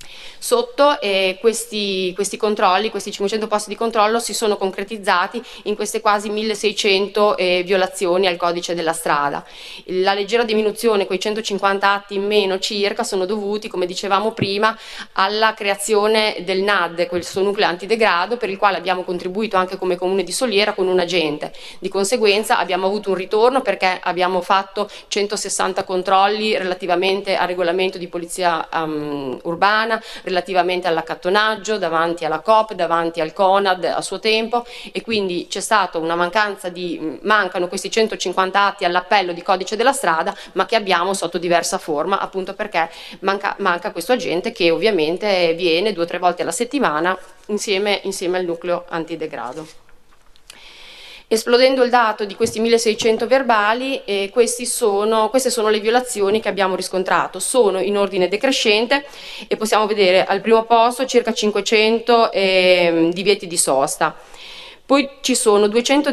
sotto, e questi controlli, questi 500 posti di controllo si sono concretizzati in queste quasi 1600 violazioni al codice della strada. La leggera diminuzione, quei 150 atti in meno circa, sono dovuti, come dicevamo prima, alla creazione del NAD, questo nucleo antidegrado, per il quale abbiamo contribuito anche come Comune di Soliera con un agente. Di conseguenza abbiamo avuto un ritorno, perché abbiamo fatto 160 controlli relativamente al regolamento di polizia urbana, relativamente all'accattonaggio, davanti alla Coop, davanti al Conad a suo tempo, e quindi c'è stata una mancano questi 150 atti all'appello di codice della strada, ma che abbiamo sotto diversa forma, appunto perché manca questo agente, che ovviamente viene 2 o 3 volte alla settimana insieme al nucleo antidegrado. Esplodendo il dato di questi 1600 verbali, queste sono le violazioni che abbiamo riscontrato. Sono in ordine decrescente e possiamo vedere al primo posto circa 500 divieti di sosta. Poi ci sono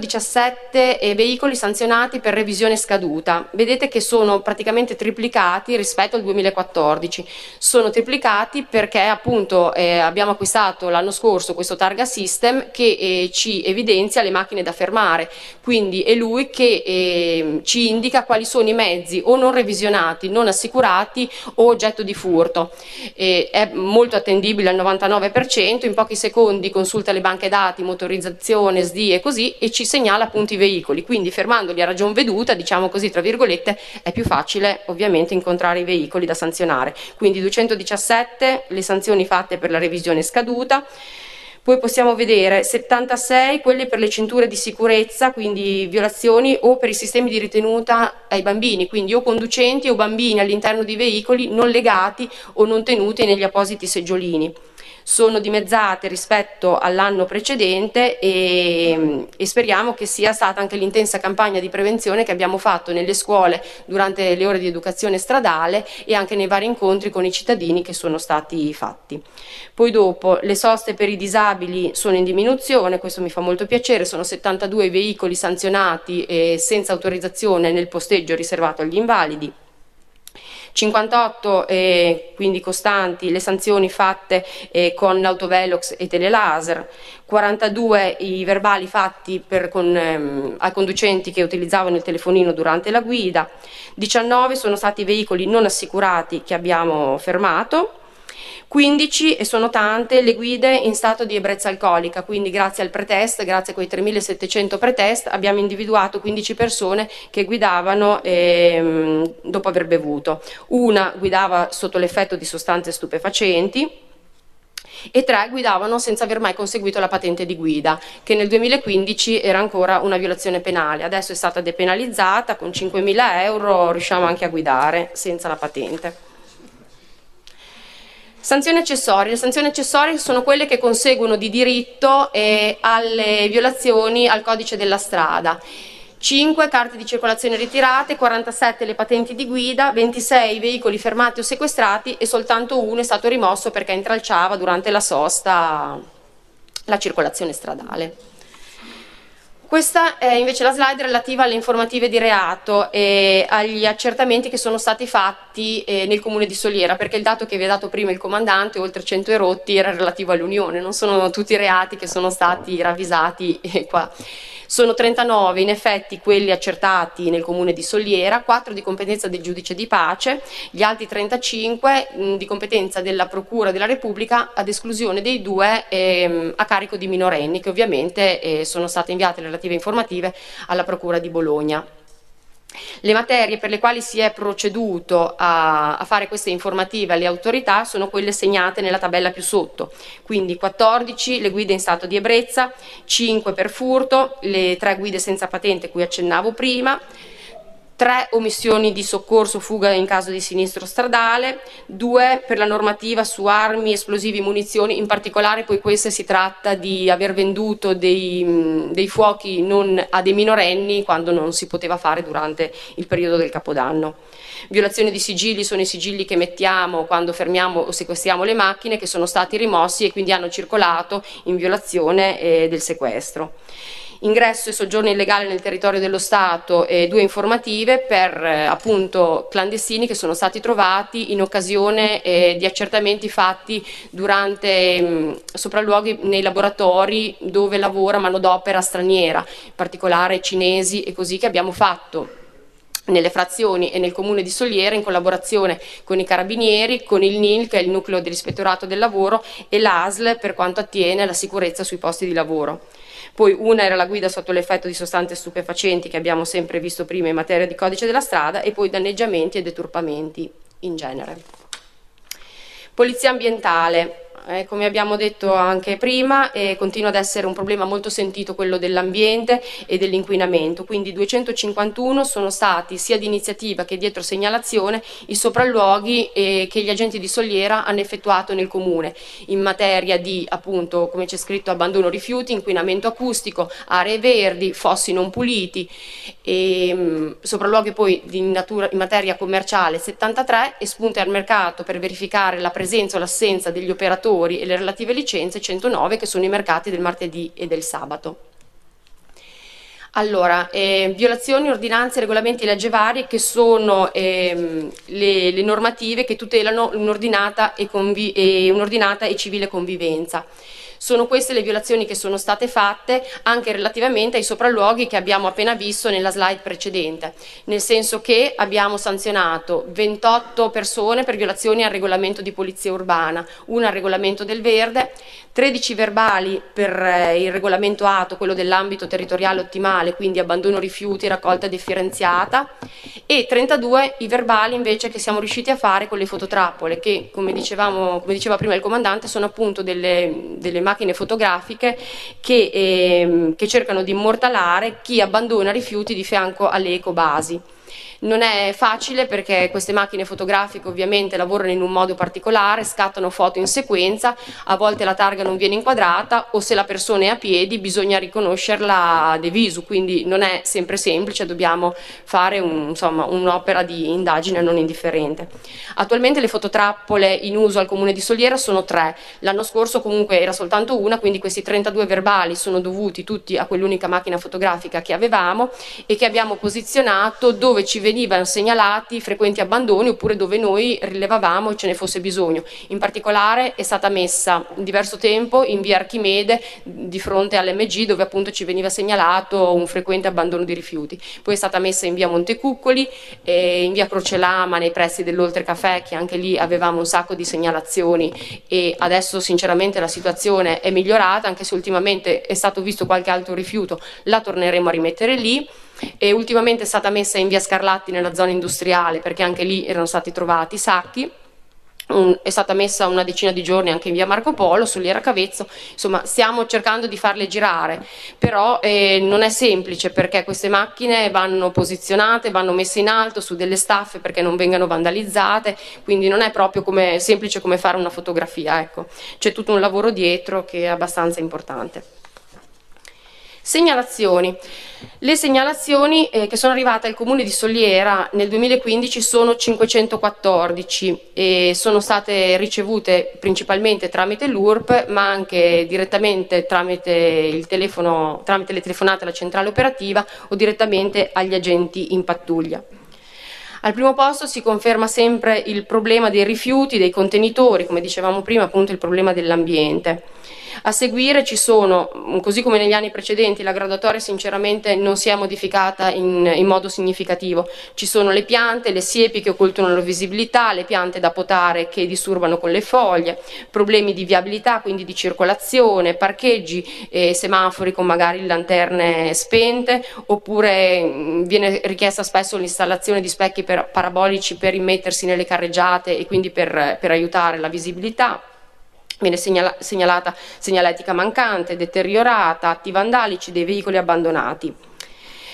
217 veicoli sanzionati per revisione scaduta. Vedete che sono praticamente triplicati rispetto al 2014. Sono triplicati perché appunto abbiamo acquistato l'anno scorso questo targa system che ci evidenzia le macchine da fermare, quindi è lui che ci indica quali sono i mezzi o non revisionati, non assicurati o oggetto di furto. È molto attendibile al 99%, in pochi secondi consulta le banche dati, motorizzazione, SDI e così, e ci segnala appunto i veicoli, quindi fermandoli a ragion veduta, diciamo così tra virgolette, è più facile ovviamente incontrare i veicoli da sanzionare. Quindi 217 le sanzioni fatte per la revisione scaduta. Poi possiamo vedere 76 quelle per le cinture di sicurezza, quindi violazioni o per i sistemi di ritenuta ai bambini, quindi o conducenti o bambini all'interno di veicoli non legati o non tenuti negli appositi seggiolini. Sono dimezzate rispetto all'anno precedente e speriamo che sia stata anche l'intensa campagna di prevenzione che abbiamo fatto nelle scuole durante le ore di educazione stradale e anche nei vari incontri con i cittadini che sono stati fatti. Poi dopo le soste per i disabili sono in diminuzione, questo mi fa molto piacere, sono 72 veicoli sanzionati senza autorizzazione nel posteggio riservato agli invalidi. 58 quindi costanti le sanzioni fatte con l'autovelox e telelaser, 42 i verbali fatti a conducenti che utilizzavano il telefonino durante la guida, 19 sono stati i veicoli non assicurati che abbiamo fermato, 15, e sono tante, le guide in stato di ebbrezza alcolica, quindi grazie al pretest, grazie a quei 3700 pretest, abbiamo individuato 15 persone che guidavano dopo aver bevuto. Una guidava sotto l'effetto di sostanze stupefacenti e 3 guidavano senza aver mai conseguito la patente di guida, che nel 2015 era ancora una violazione penale, adesso è stata depenalizzata, con 5.000 euro riusciamo anche a guidare senza la patente. Sanzioni accessorie. Le sanzioni accessorie sono quelle che conseguono di diritto alle violazioni al codice della strada. 5 carte di circolazione ritirate, 47 le patenti di guida, 26 veicoli fermati o sequestrati e soltanto uno è stato rimosso perché intralciava durante la sosta la circolazione stradale. Questa è invece la slide relativa alle informative di reato e agli accertamenti che sono stati fatti nel comune di Soliera, perché il dato che vi ha dato prima il comandante, oltre 100 erotti, era relativo all'Unione, non sono tutti i reati che sono stati ravvisati qua. Sono 39 in effetti quelli accertati nel comune di Soliera, 4 di competenza del giudice di pace, gli altri 35 di competenza della Procura della Repubblica, ad esclusione dei 2 a carico di minorenni, che ovviamente sono state inviate le relative informative alla Procura di Bologna. Le materie per le quali si è proceduto a fare queste informative alle autorità sono quelle segnate nella tabella più sotto, quindi 14 le guide in stato di ebbrezza, 5 per furto, le 3 guide senza patente cui accennavo prima, 3 omissioni di soccorso fuga in caso di sinistro stradale, 2 per la normativa su armi, esplosivi, munizioni, in particolare poi queste si tratta di aver venduto dei fuochi a dei minorenni quando non si poteva fare durante il periodo del Capodanno. Violazione di sigilli sono i sigilli che mettiamo quando fermiamo o sequestriamo le macchine, che sono stati rimossi e quindi hanno circolato in violazione del sequestro. ingresso e soggiorno illegale nel territorio dello Stato e 2 informative per appunto clandestini che sono stati trovati in occasione di accertamenti fatti durante sopralluoghi nei laboratori dove lavora manodopera straniera, in particolare cinesi e così, che abbiamo fatto nelle frazioni e nel comune di Soliera in collaborazione con i carabinieri, con il NIL, che è il nucleo dell'ispettorato del lavoro, e l'ASL per quanto attiene alla sicurezza sui posti di lavoro. Poi una era la guida sotto l'effetto di sostanze stupefacenti, che abbiamo sempre visto prima in materia di codice della strada, e poi danneggiamenti e deturpamenti in genere. Polizia ambientale. Come abbiamo detto anche prima, continua ad essere un problema molto sentito quello dell'ambiente e dell'inquinamento, quindi 251 sono stati, sia di iniziativa che dietro segnalazione, i sopralluoghi che gli agenti di Soliera hanno effettuato nel comune in materia di, appunto, come c'è scritto, abbandono rifiuti, inquinamento acustico, aree verdi, fossi non puliti, e sopralluoghi poi in materia commerciale 73, e spunte al mercato per verificare la presenza o l'assenza degli operatori e le relative licenze 109, che sono i mercati del martedì e del sabato. Allora, violazioni, ordinanze, regolamenti e leggi varie, che sono le normative che tutelano un'ordinata e civile convivenza. Sono queste le violazioni che sono state fatte anche relativamente ai sopralluoghi che abbiamo appena visto nella slide precedente, nel senso che abbiamo sanzionato 28 persone per violazioni al regolamento di polizia urbana, una al regolamento del verde, 13 verbali per il regolamento ATO, quello dell'ambito territoriale ottimale, quindi abbandono rifiuti, raccolta differenziata, e 32 i verbali invece che siamo riusciti a fare con le fototrappole, che come diceva prima il comandante, sono appunto delle macchine fotografiche che cercano di immortalare chi abbandona rifiuti di fianco alle ecobasi. Non è facile perché queste macchine fotografiche ovviamente lavorano in un modo particolare, scattano foto in sequenza, a volte la targa non viene inquadrata, o se la persona è a piedi bisogna riconoscerla de visu, quindi non è sempre semplice, dobbiamo fare un'opera di indagine non indifferente. Attualmente le fototrappole in uso al comune di Soliera sono 3, l'anno scorso comunque era soltanto una, quindi questi 32 verbali sono dovuti tutti a quell'unica macchina fotografica che avevamo e che abbiamo posizionato dove ci venivano segnalati frequenti abbandoni oppure dove noi rilevavamo e ce ne fosse bisogno. In particolare è stata messa diverso tempo in via Archimede di fronte all'MG, dove appunto ci veniva segnalato un frequente abbandono di rifiuti. Poi è stata messa in via Montecuccoli e in via Crocelama nei pressi dell'Oltrecaffè, che anche lì avevamo un sacco di segnalazioni, e adesso sinceramente la situazione è migliorata, anche se ultimamente è stato visto qualche altro rifiuto, la torneremo a rimettere lì. E ultimamente è stata messa in via Scarlatti nella zona industriale, perché anche lì erano stati trovati sacchi. È stata messa una decina di giorni anche in via Marco Polo, Soliera Cavezzo. Insomma, stiamo cercando di farle girare, però non è semplice, perché queste macchine vanno posizionate, vanno messe in alto su delle staffe perché non vengano vandalizzate, quindi non è proprio semplice come fare una fotografia, ecco. C'è tutto un lavoro dietro che è abbastanza importante. Segnalazioni. Le segnalazioni che sono arrivate al comune di Soliera nel 2015 sono 514 e sono state ricevute principalmente tramite l'URP, ma anche direttamente tramite il telefono, tramite le telefonate alla centrale operativa o direttamente agli agenti in pattuglia. Al primo posto si conferma sempre il problema dei rifiuti, dei contenitori, come dicevamo prima, appunto il problema dell'ambiente. A seguire ci sono, così come negli anni precedenti, la graduatoria sinceramente non si è modificata in modo significativo. Ci sono le piante, le siepi che occultano la visibilità, le piante da potare che disturbano con le foglie, problemi di viabilità, quindi di circolazione, parcheggi, semafori con magari lanterne spente, oppure viene richiesta spesso l'installazione di specchi parabolici per immettersi nelle carreggiate e quindi per aiutare la visibilità. Viene segnalata segnaletica mancante, deteriorata, atti vandalici dei veicoli abbandonati.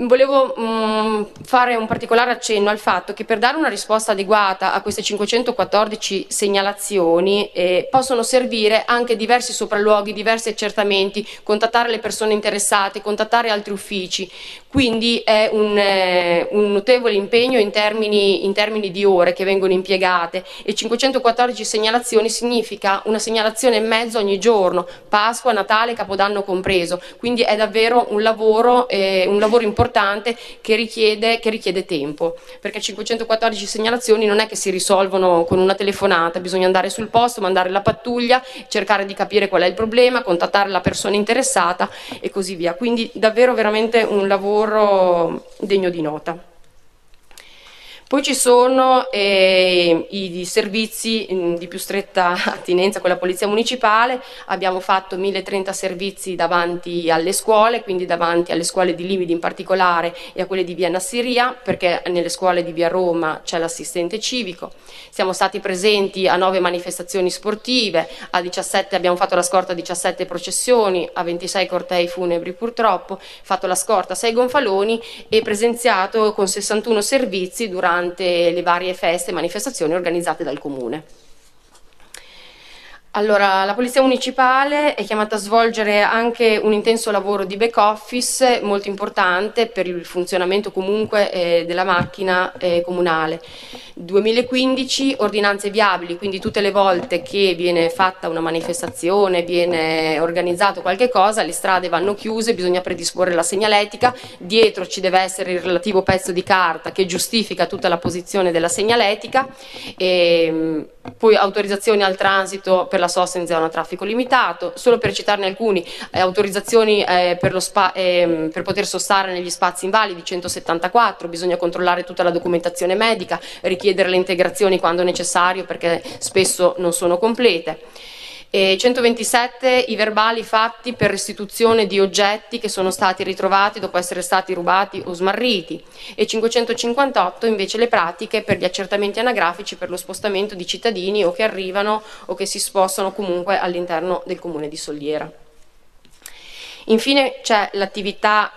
Volevo fare un particolare accenno al fatto che per dare una risposta adeguata a queste 514 segnalazioni possono servire anche diversi sopralluoghi, diversi accertamenti, contattare le persone interessate, contattare altri uffici, quindi è un notevole impegno in termini di ore che vengono impiegate, e 514 segnalazioni significa una segnalazione e mezzo ogni giorno, Pasqua, Natale, Capodanno compreso, quindi è davvero un lavoro importante che richiede tempo, perché 514 segnalazioni non è che si risolvono con una telefonata, bisogna andare sul posto, mandare la pattuglia, cercare di capire qual è il problema, contattare la persona interessata e così via, quindi davvero veramente un lavoro degno di nota. Poi ci sono i servizi di più stretta attinenza con la Polizia Municipale. Abbiamo fatto 1030 servizi davanti alle scuole, quindi davanti alle scuole di Limidi in particolare e a quelle di via Nassiria, perché nelle scuole di via Roma c'è l'assistente civico. Siamo stati presenti a 9 manifestazioni sportive, a 17 abbiamo fatto la scorta a 17 processioni, a 26 cortei funebri purtroppo, fatto la scorta a 6 gonfaloni e presenziato con 61 servizi durante le varie feste e manifestazioni organizzate dal Comune. Allora, la Polizia Municipale è chiamata a svolgere anche un intenso lavoro di back office molto importante per il funzionamento comunque della macchina comunale. 2015 ordinanze viabili, quindi tutte le volte che viene fatta una manifestazione, viene organizzato qualche cosa, le strade vanno chiuse, bisogna predisporre la segnaletica, dietro ci deve essere il relativo pezzo di carta che giustifica tutta la posizione della segnaletica, e poi autorizzazioni al transito per la sosta in zona a traffico limitato, solo per citarne alcuni, autorizzazioni per poter sostare negli spazi invalidi 174, bisogna controllare tutta la documentazione medica, richiedere le integrazioni quando necessario perché spesso non sono complete. 127 i verbali fatti per restituzione di oggetti che sono stati ritrovati dopo essere stati rubati o smarriti, e 558 invece le pratiche per gli accertamenti anagrafici per lo spostamento di cittadini o che arrivano o che si spostano comunque all'interno del comune di Soliera. Infine c'è l'attività,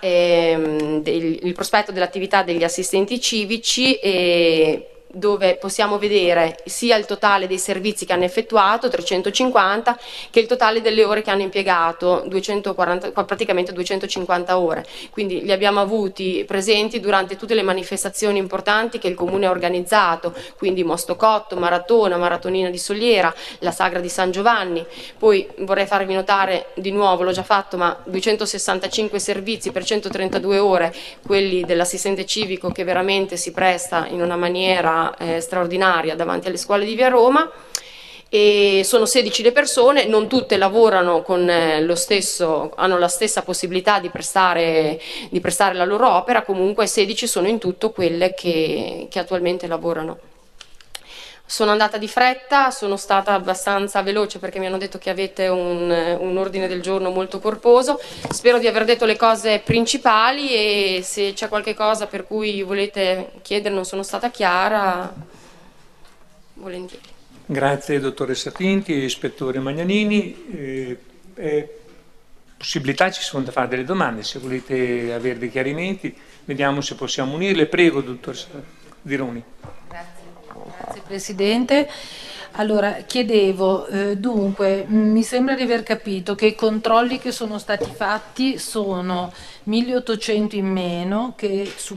il prospetto dell'attività degli assistenti civici, dove possiamo vedere sia il totale dei servizi che hanno effettuato, 350, che il totale delle ore che hanno impiegato, praticamente 250 ore. Quindi li abbiamo avuti presenti durante tutte le manifestazioni importanti che il Comune ha organizzato, quindi Mostocotto, Maratona, Maratonina di Soliera, la Sagra di San Giovanni. Poi vorrei farvi notare di nuovo, l'ho già fatto, ma 265 servizi per 132 ore, quelli dell'assistente civico che veramente si presta in una maniera straordinaria davanti alle scuole di via Roma, e sono 16 le persone, non tutte lavorano con hanno la stessa possibilità di prestare la loro opera, comunque 16 sono in tutto quelle che attualmente lavorano. Sono andata di fretta, sono stata abbastanza veloce perché mi hanno detto che avete un ordine del giorno molto corposo. Spero di aver detto le cose principali, e se c'è qualche cosa per cui volete chiedere non sono stata chiara, volentieri. Grazie dottoressa Tinti e ispettore Magnanini. Possibilità ci sono da fare delle domande, se volete avere dei chiarimenti, vediamo se possiamo unirle. Prego, dottoressa Dironi. Grazie Presidente. Allora, chiedevo, dunque, mi sembra di aver capito che i controlli che sono stati fatti sono 1800 in meno, che su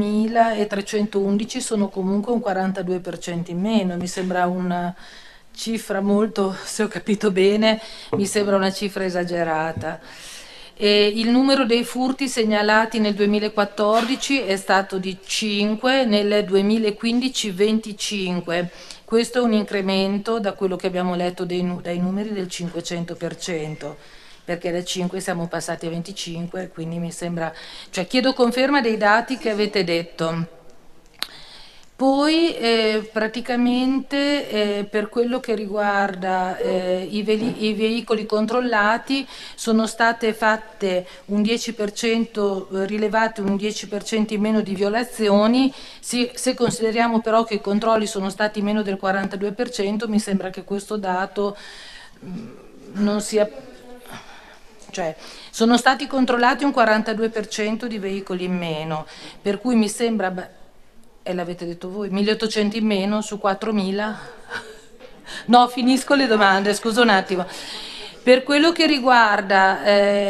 4311 sono comunque un 42% in meno. Mi sembra una cifra molto, se ho capito bene, mi sembra una cifra esagerata. Il numero dei furti segnalati nel 2014 è stato di 5, nel 2015 25. Questo è un incremento, da quello che abbiamo letto dai numeri, del 500%, perché da 5 siamo passati a 25, quindi mi sembra, cioè chiedo conferma dei dati che avete detto. Poi praticamente per quello che riguarda i veicoli controllati, sono state fatte un 10%, rilevate un 10% in meno di violazioni. Se consideriamo però che i controlli sono stati meno del 42%, mi sembra che questo dato non sia... cioè sono stati controllati un 42% di veicoli in meno, per cui mi sembra, e l'avete detto voi, 1800 in meno su 4000? No, finisco le domande, scusa un attimo. Per quello che riguarda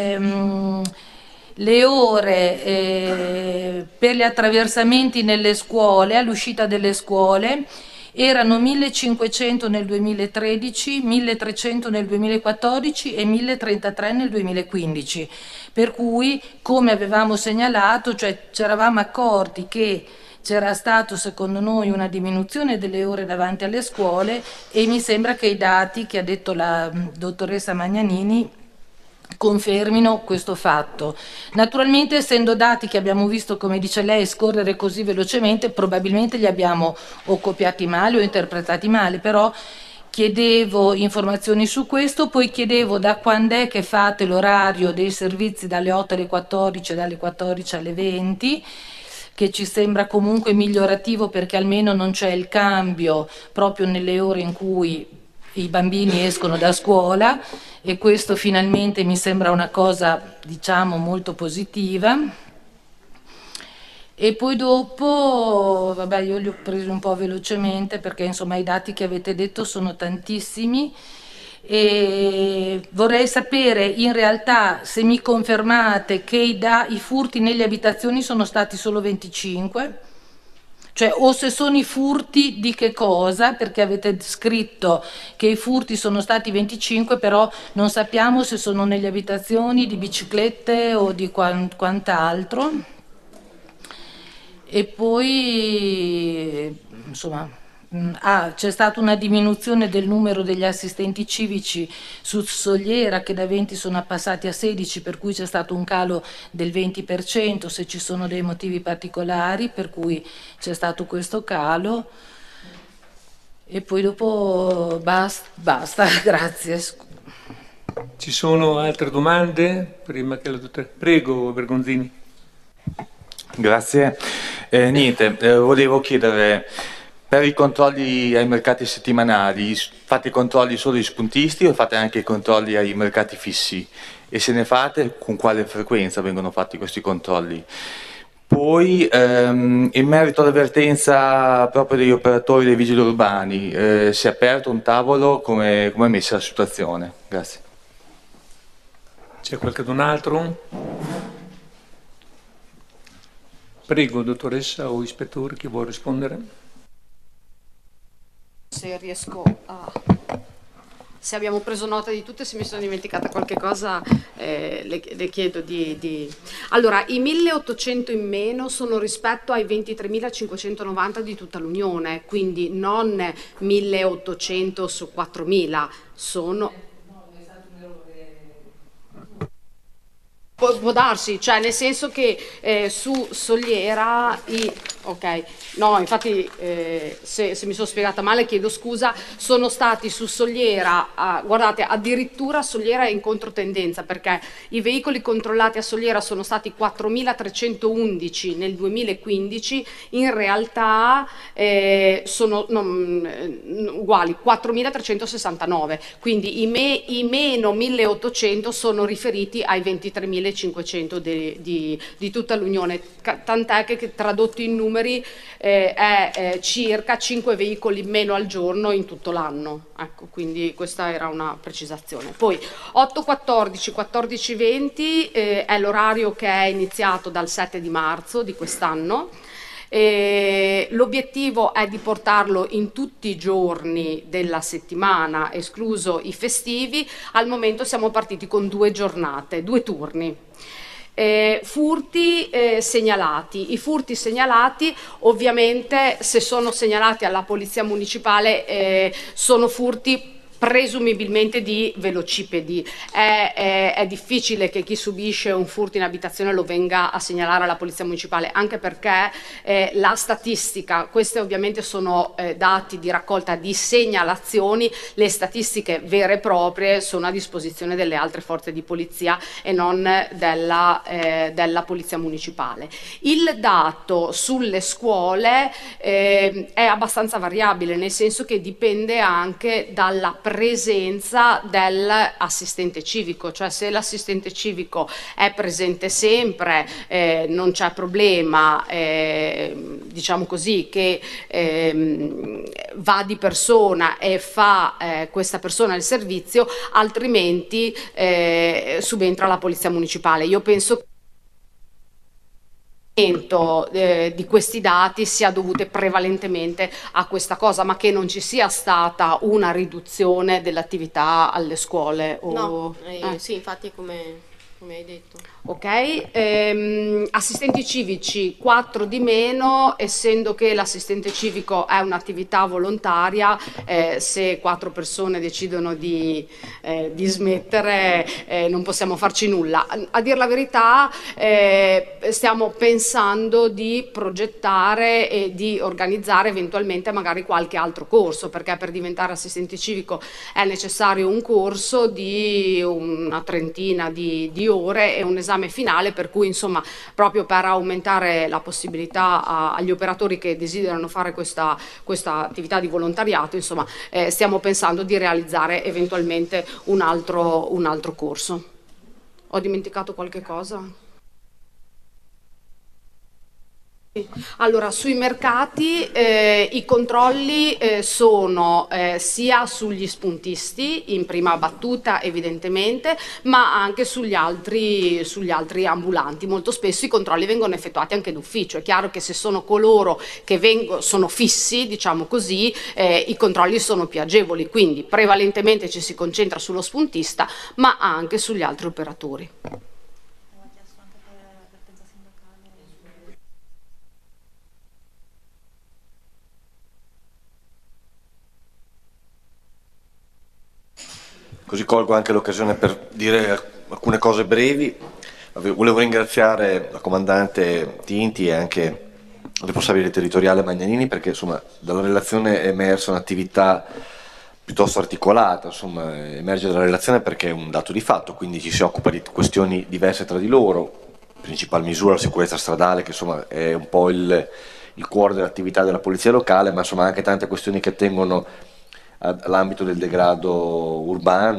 le ore per gli attraversamenti nelle scuole, all'uscita delle scuole, erano 1500 nel 2013, 1300 nel 2014 e 1033 nel 2015, per cui, come avevamo segnalato, cioè ci eravamo accorti che c'era stato secondo noi una diminuzione delle ore davanti alle scuole, e mi sembra che i dati che ha detto la dottoressa Magnanini confermino questo fatto. Naturalmente, essendo dati che abbiamo visto, come dice lei, scorrere così velocemente, probabilmente li abbiamo o copiati male o interpretati male, però chiedevo informazioni su questo. Poi chiedevo da quando è che fate l'orario dei servizi dalle 8 alle 14 e dalle 14 alle 20, che ci sembra comunque migliorativo, perché almeno non c'è il cambio proprio nelle ore in cui i bambini escono da scuola, e questo finalmente mi sembra una cosa, diciamo, molto positiva. E poi dopo, vabbè, io li ho presi un po' velocemente perché insomma i dati che avete detto sono tantissimi, e vorrei sapere in realtà se mi confermate che i furti nelle abitazioni sono stati solo 25, cioè, o se sono i furti di che cosa, perché avete scritto che i furti sono stati 25, però non sappiamo se sono nelle abitazioni, di biciclette o di quant'altro. E poi, insomma, c'è stata una diminuzione del numero degli assistenti civici su Soliera, che da 20 sono passati a 16, per cui c'è stato un calo del 20%, se ci sono dei motivi particolari per cui c'è stato questo calo. E poi dopo basta, grazie. Ci sono altre domande? Prima che la dottoressa... Prego, Bergonzini. Grazie. Niente, volevo chiedere, per i controlli ai mercati settimanali, fate i controlli solo agli spuntisti o fate anche i controlli ai mercati fissi? E se ne fate, con quale frequenza vengono fatti questi controlli? Poi, in merito all'avvertenza proprio degli operatori dei vigili urbani, si è aperto un tavolo, come è messa la situazione? Grazie. C'è qualcun altro? Prego, dottoressa o ispettore, chi vuole rispondere? Se riesco a... Se abbiamo preso nota di tutte, se mi sono dimenticata qualche cosa le chiedo di... Allora, i 1800 in meno sono rispetto ai 23.590 di tutta l'Unione, quindi non 1800 su 4.000, sono... Può darsi, cioè nel senso che su Soliera ok, no, infatti se mi sono spiegata male chiedo scusa, sono stati su Soliera, guardate, addirittura Soliera è in controtendenza, perché i veicoli controllati a Soliera sono stati 4.311 nel 2015, in realtà sono uguali, 4.369, quindi i meno 1.800 sono riferiti ai 23.500 di tutta l'Unione, tant'è che tradotto in numeri è circa 5 veicoli meno al giorno in tutto l'anno, ecco, quindi questa era una precisazione. Poi 8-14, 14-20 è l'orario che è iniziato dal 7 di marzo di quest'anno. L'obiettivo è di portarlo in tutti i giorni della settimana, escluso i festivi. Al momento siamo partiti con 2 giornate, 2 turni. Furti segnalati. I furti segnalati, ovviamente, se sono segnalati alla Polizia Municipale, sono furti presumibilmente di velocipedi. È difficile che chi subisce un furto in abitazione lo venga a segnalare alla Polizia Municipale, anche perché la statistica, queste ovviamente sono dati di raccolta di segnalazioni, le statistiche vere e proprie sono a disposizione delle altre forze di polizia e non della Polizia Municipale. Il dato sulle scuole è abbastanza variabile, nel senso che dipende anche dalla presenza dell'assistente civico, cioè se l'assistente civico è presente sempre, non c'è problema, diciamo così, che va di persona e fa questa persona il servizio, altrimenti subentra la polizia municipale. Io penso che di questi dati sia dovute prevalentemente a questa cosa, ma che non ci sia stata una riduzione dell'attività alle scuole. No, sì, infatti è come hai detto. Ok, assistenti civici 4 di meno, essendo che l'assistente civico è un'attività volontaria, se 4 persone decidono di smettere non possiamo farci nulla. A dir la verità stiamo pensando di progettare e di organizzare eventualmente magari qualche altro corso, perché per diventare assistente civico è necessario un corso di una trentina di ore e un esame finale, per cui insomma proprio per aumentare la possibilità agli operatori che desiderano fare questa attività di volontariato, insomma stiamo pensando di realizzare eventualmente un altro corso. Ho dimenticato qualche cosa? Allora, sui mercati i controlli sono sia sugli spuntisti in prima battuta evidentemente, ma anche sugli altri ambulanti. Molto spesso i controlli vengono effettuati anche d'ufficio. È chiaro che se sono coloro che sono fissi, diciamo così, i controlli sono più agevoli, quindi prevalentemente ci si concentra sullo spuntista, ma anche sugli altri operatori. Così colgo anche l'occasione per dire alcune cose brevi. Volevo ringraziare la comandante Tinti e anche il responsabile territoriale Magnanini, perché insomma dalla relazione è emersa un'attività piuttosto articolata, insomma emerge dalla relazione perché è un dato di fatto, quindi ci si occupa di questioni diverse tra di loro, principal misura la sicurezza stradale, che insomma è un po' il cuore dell'attività della polizia locale, ma insomma anche tante questioni che attengono all'ambito del degrado urbano,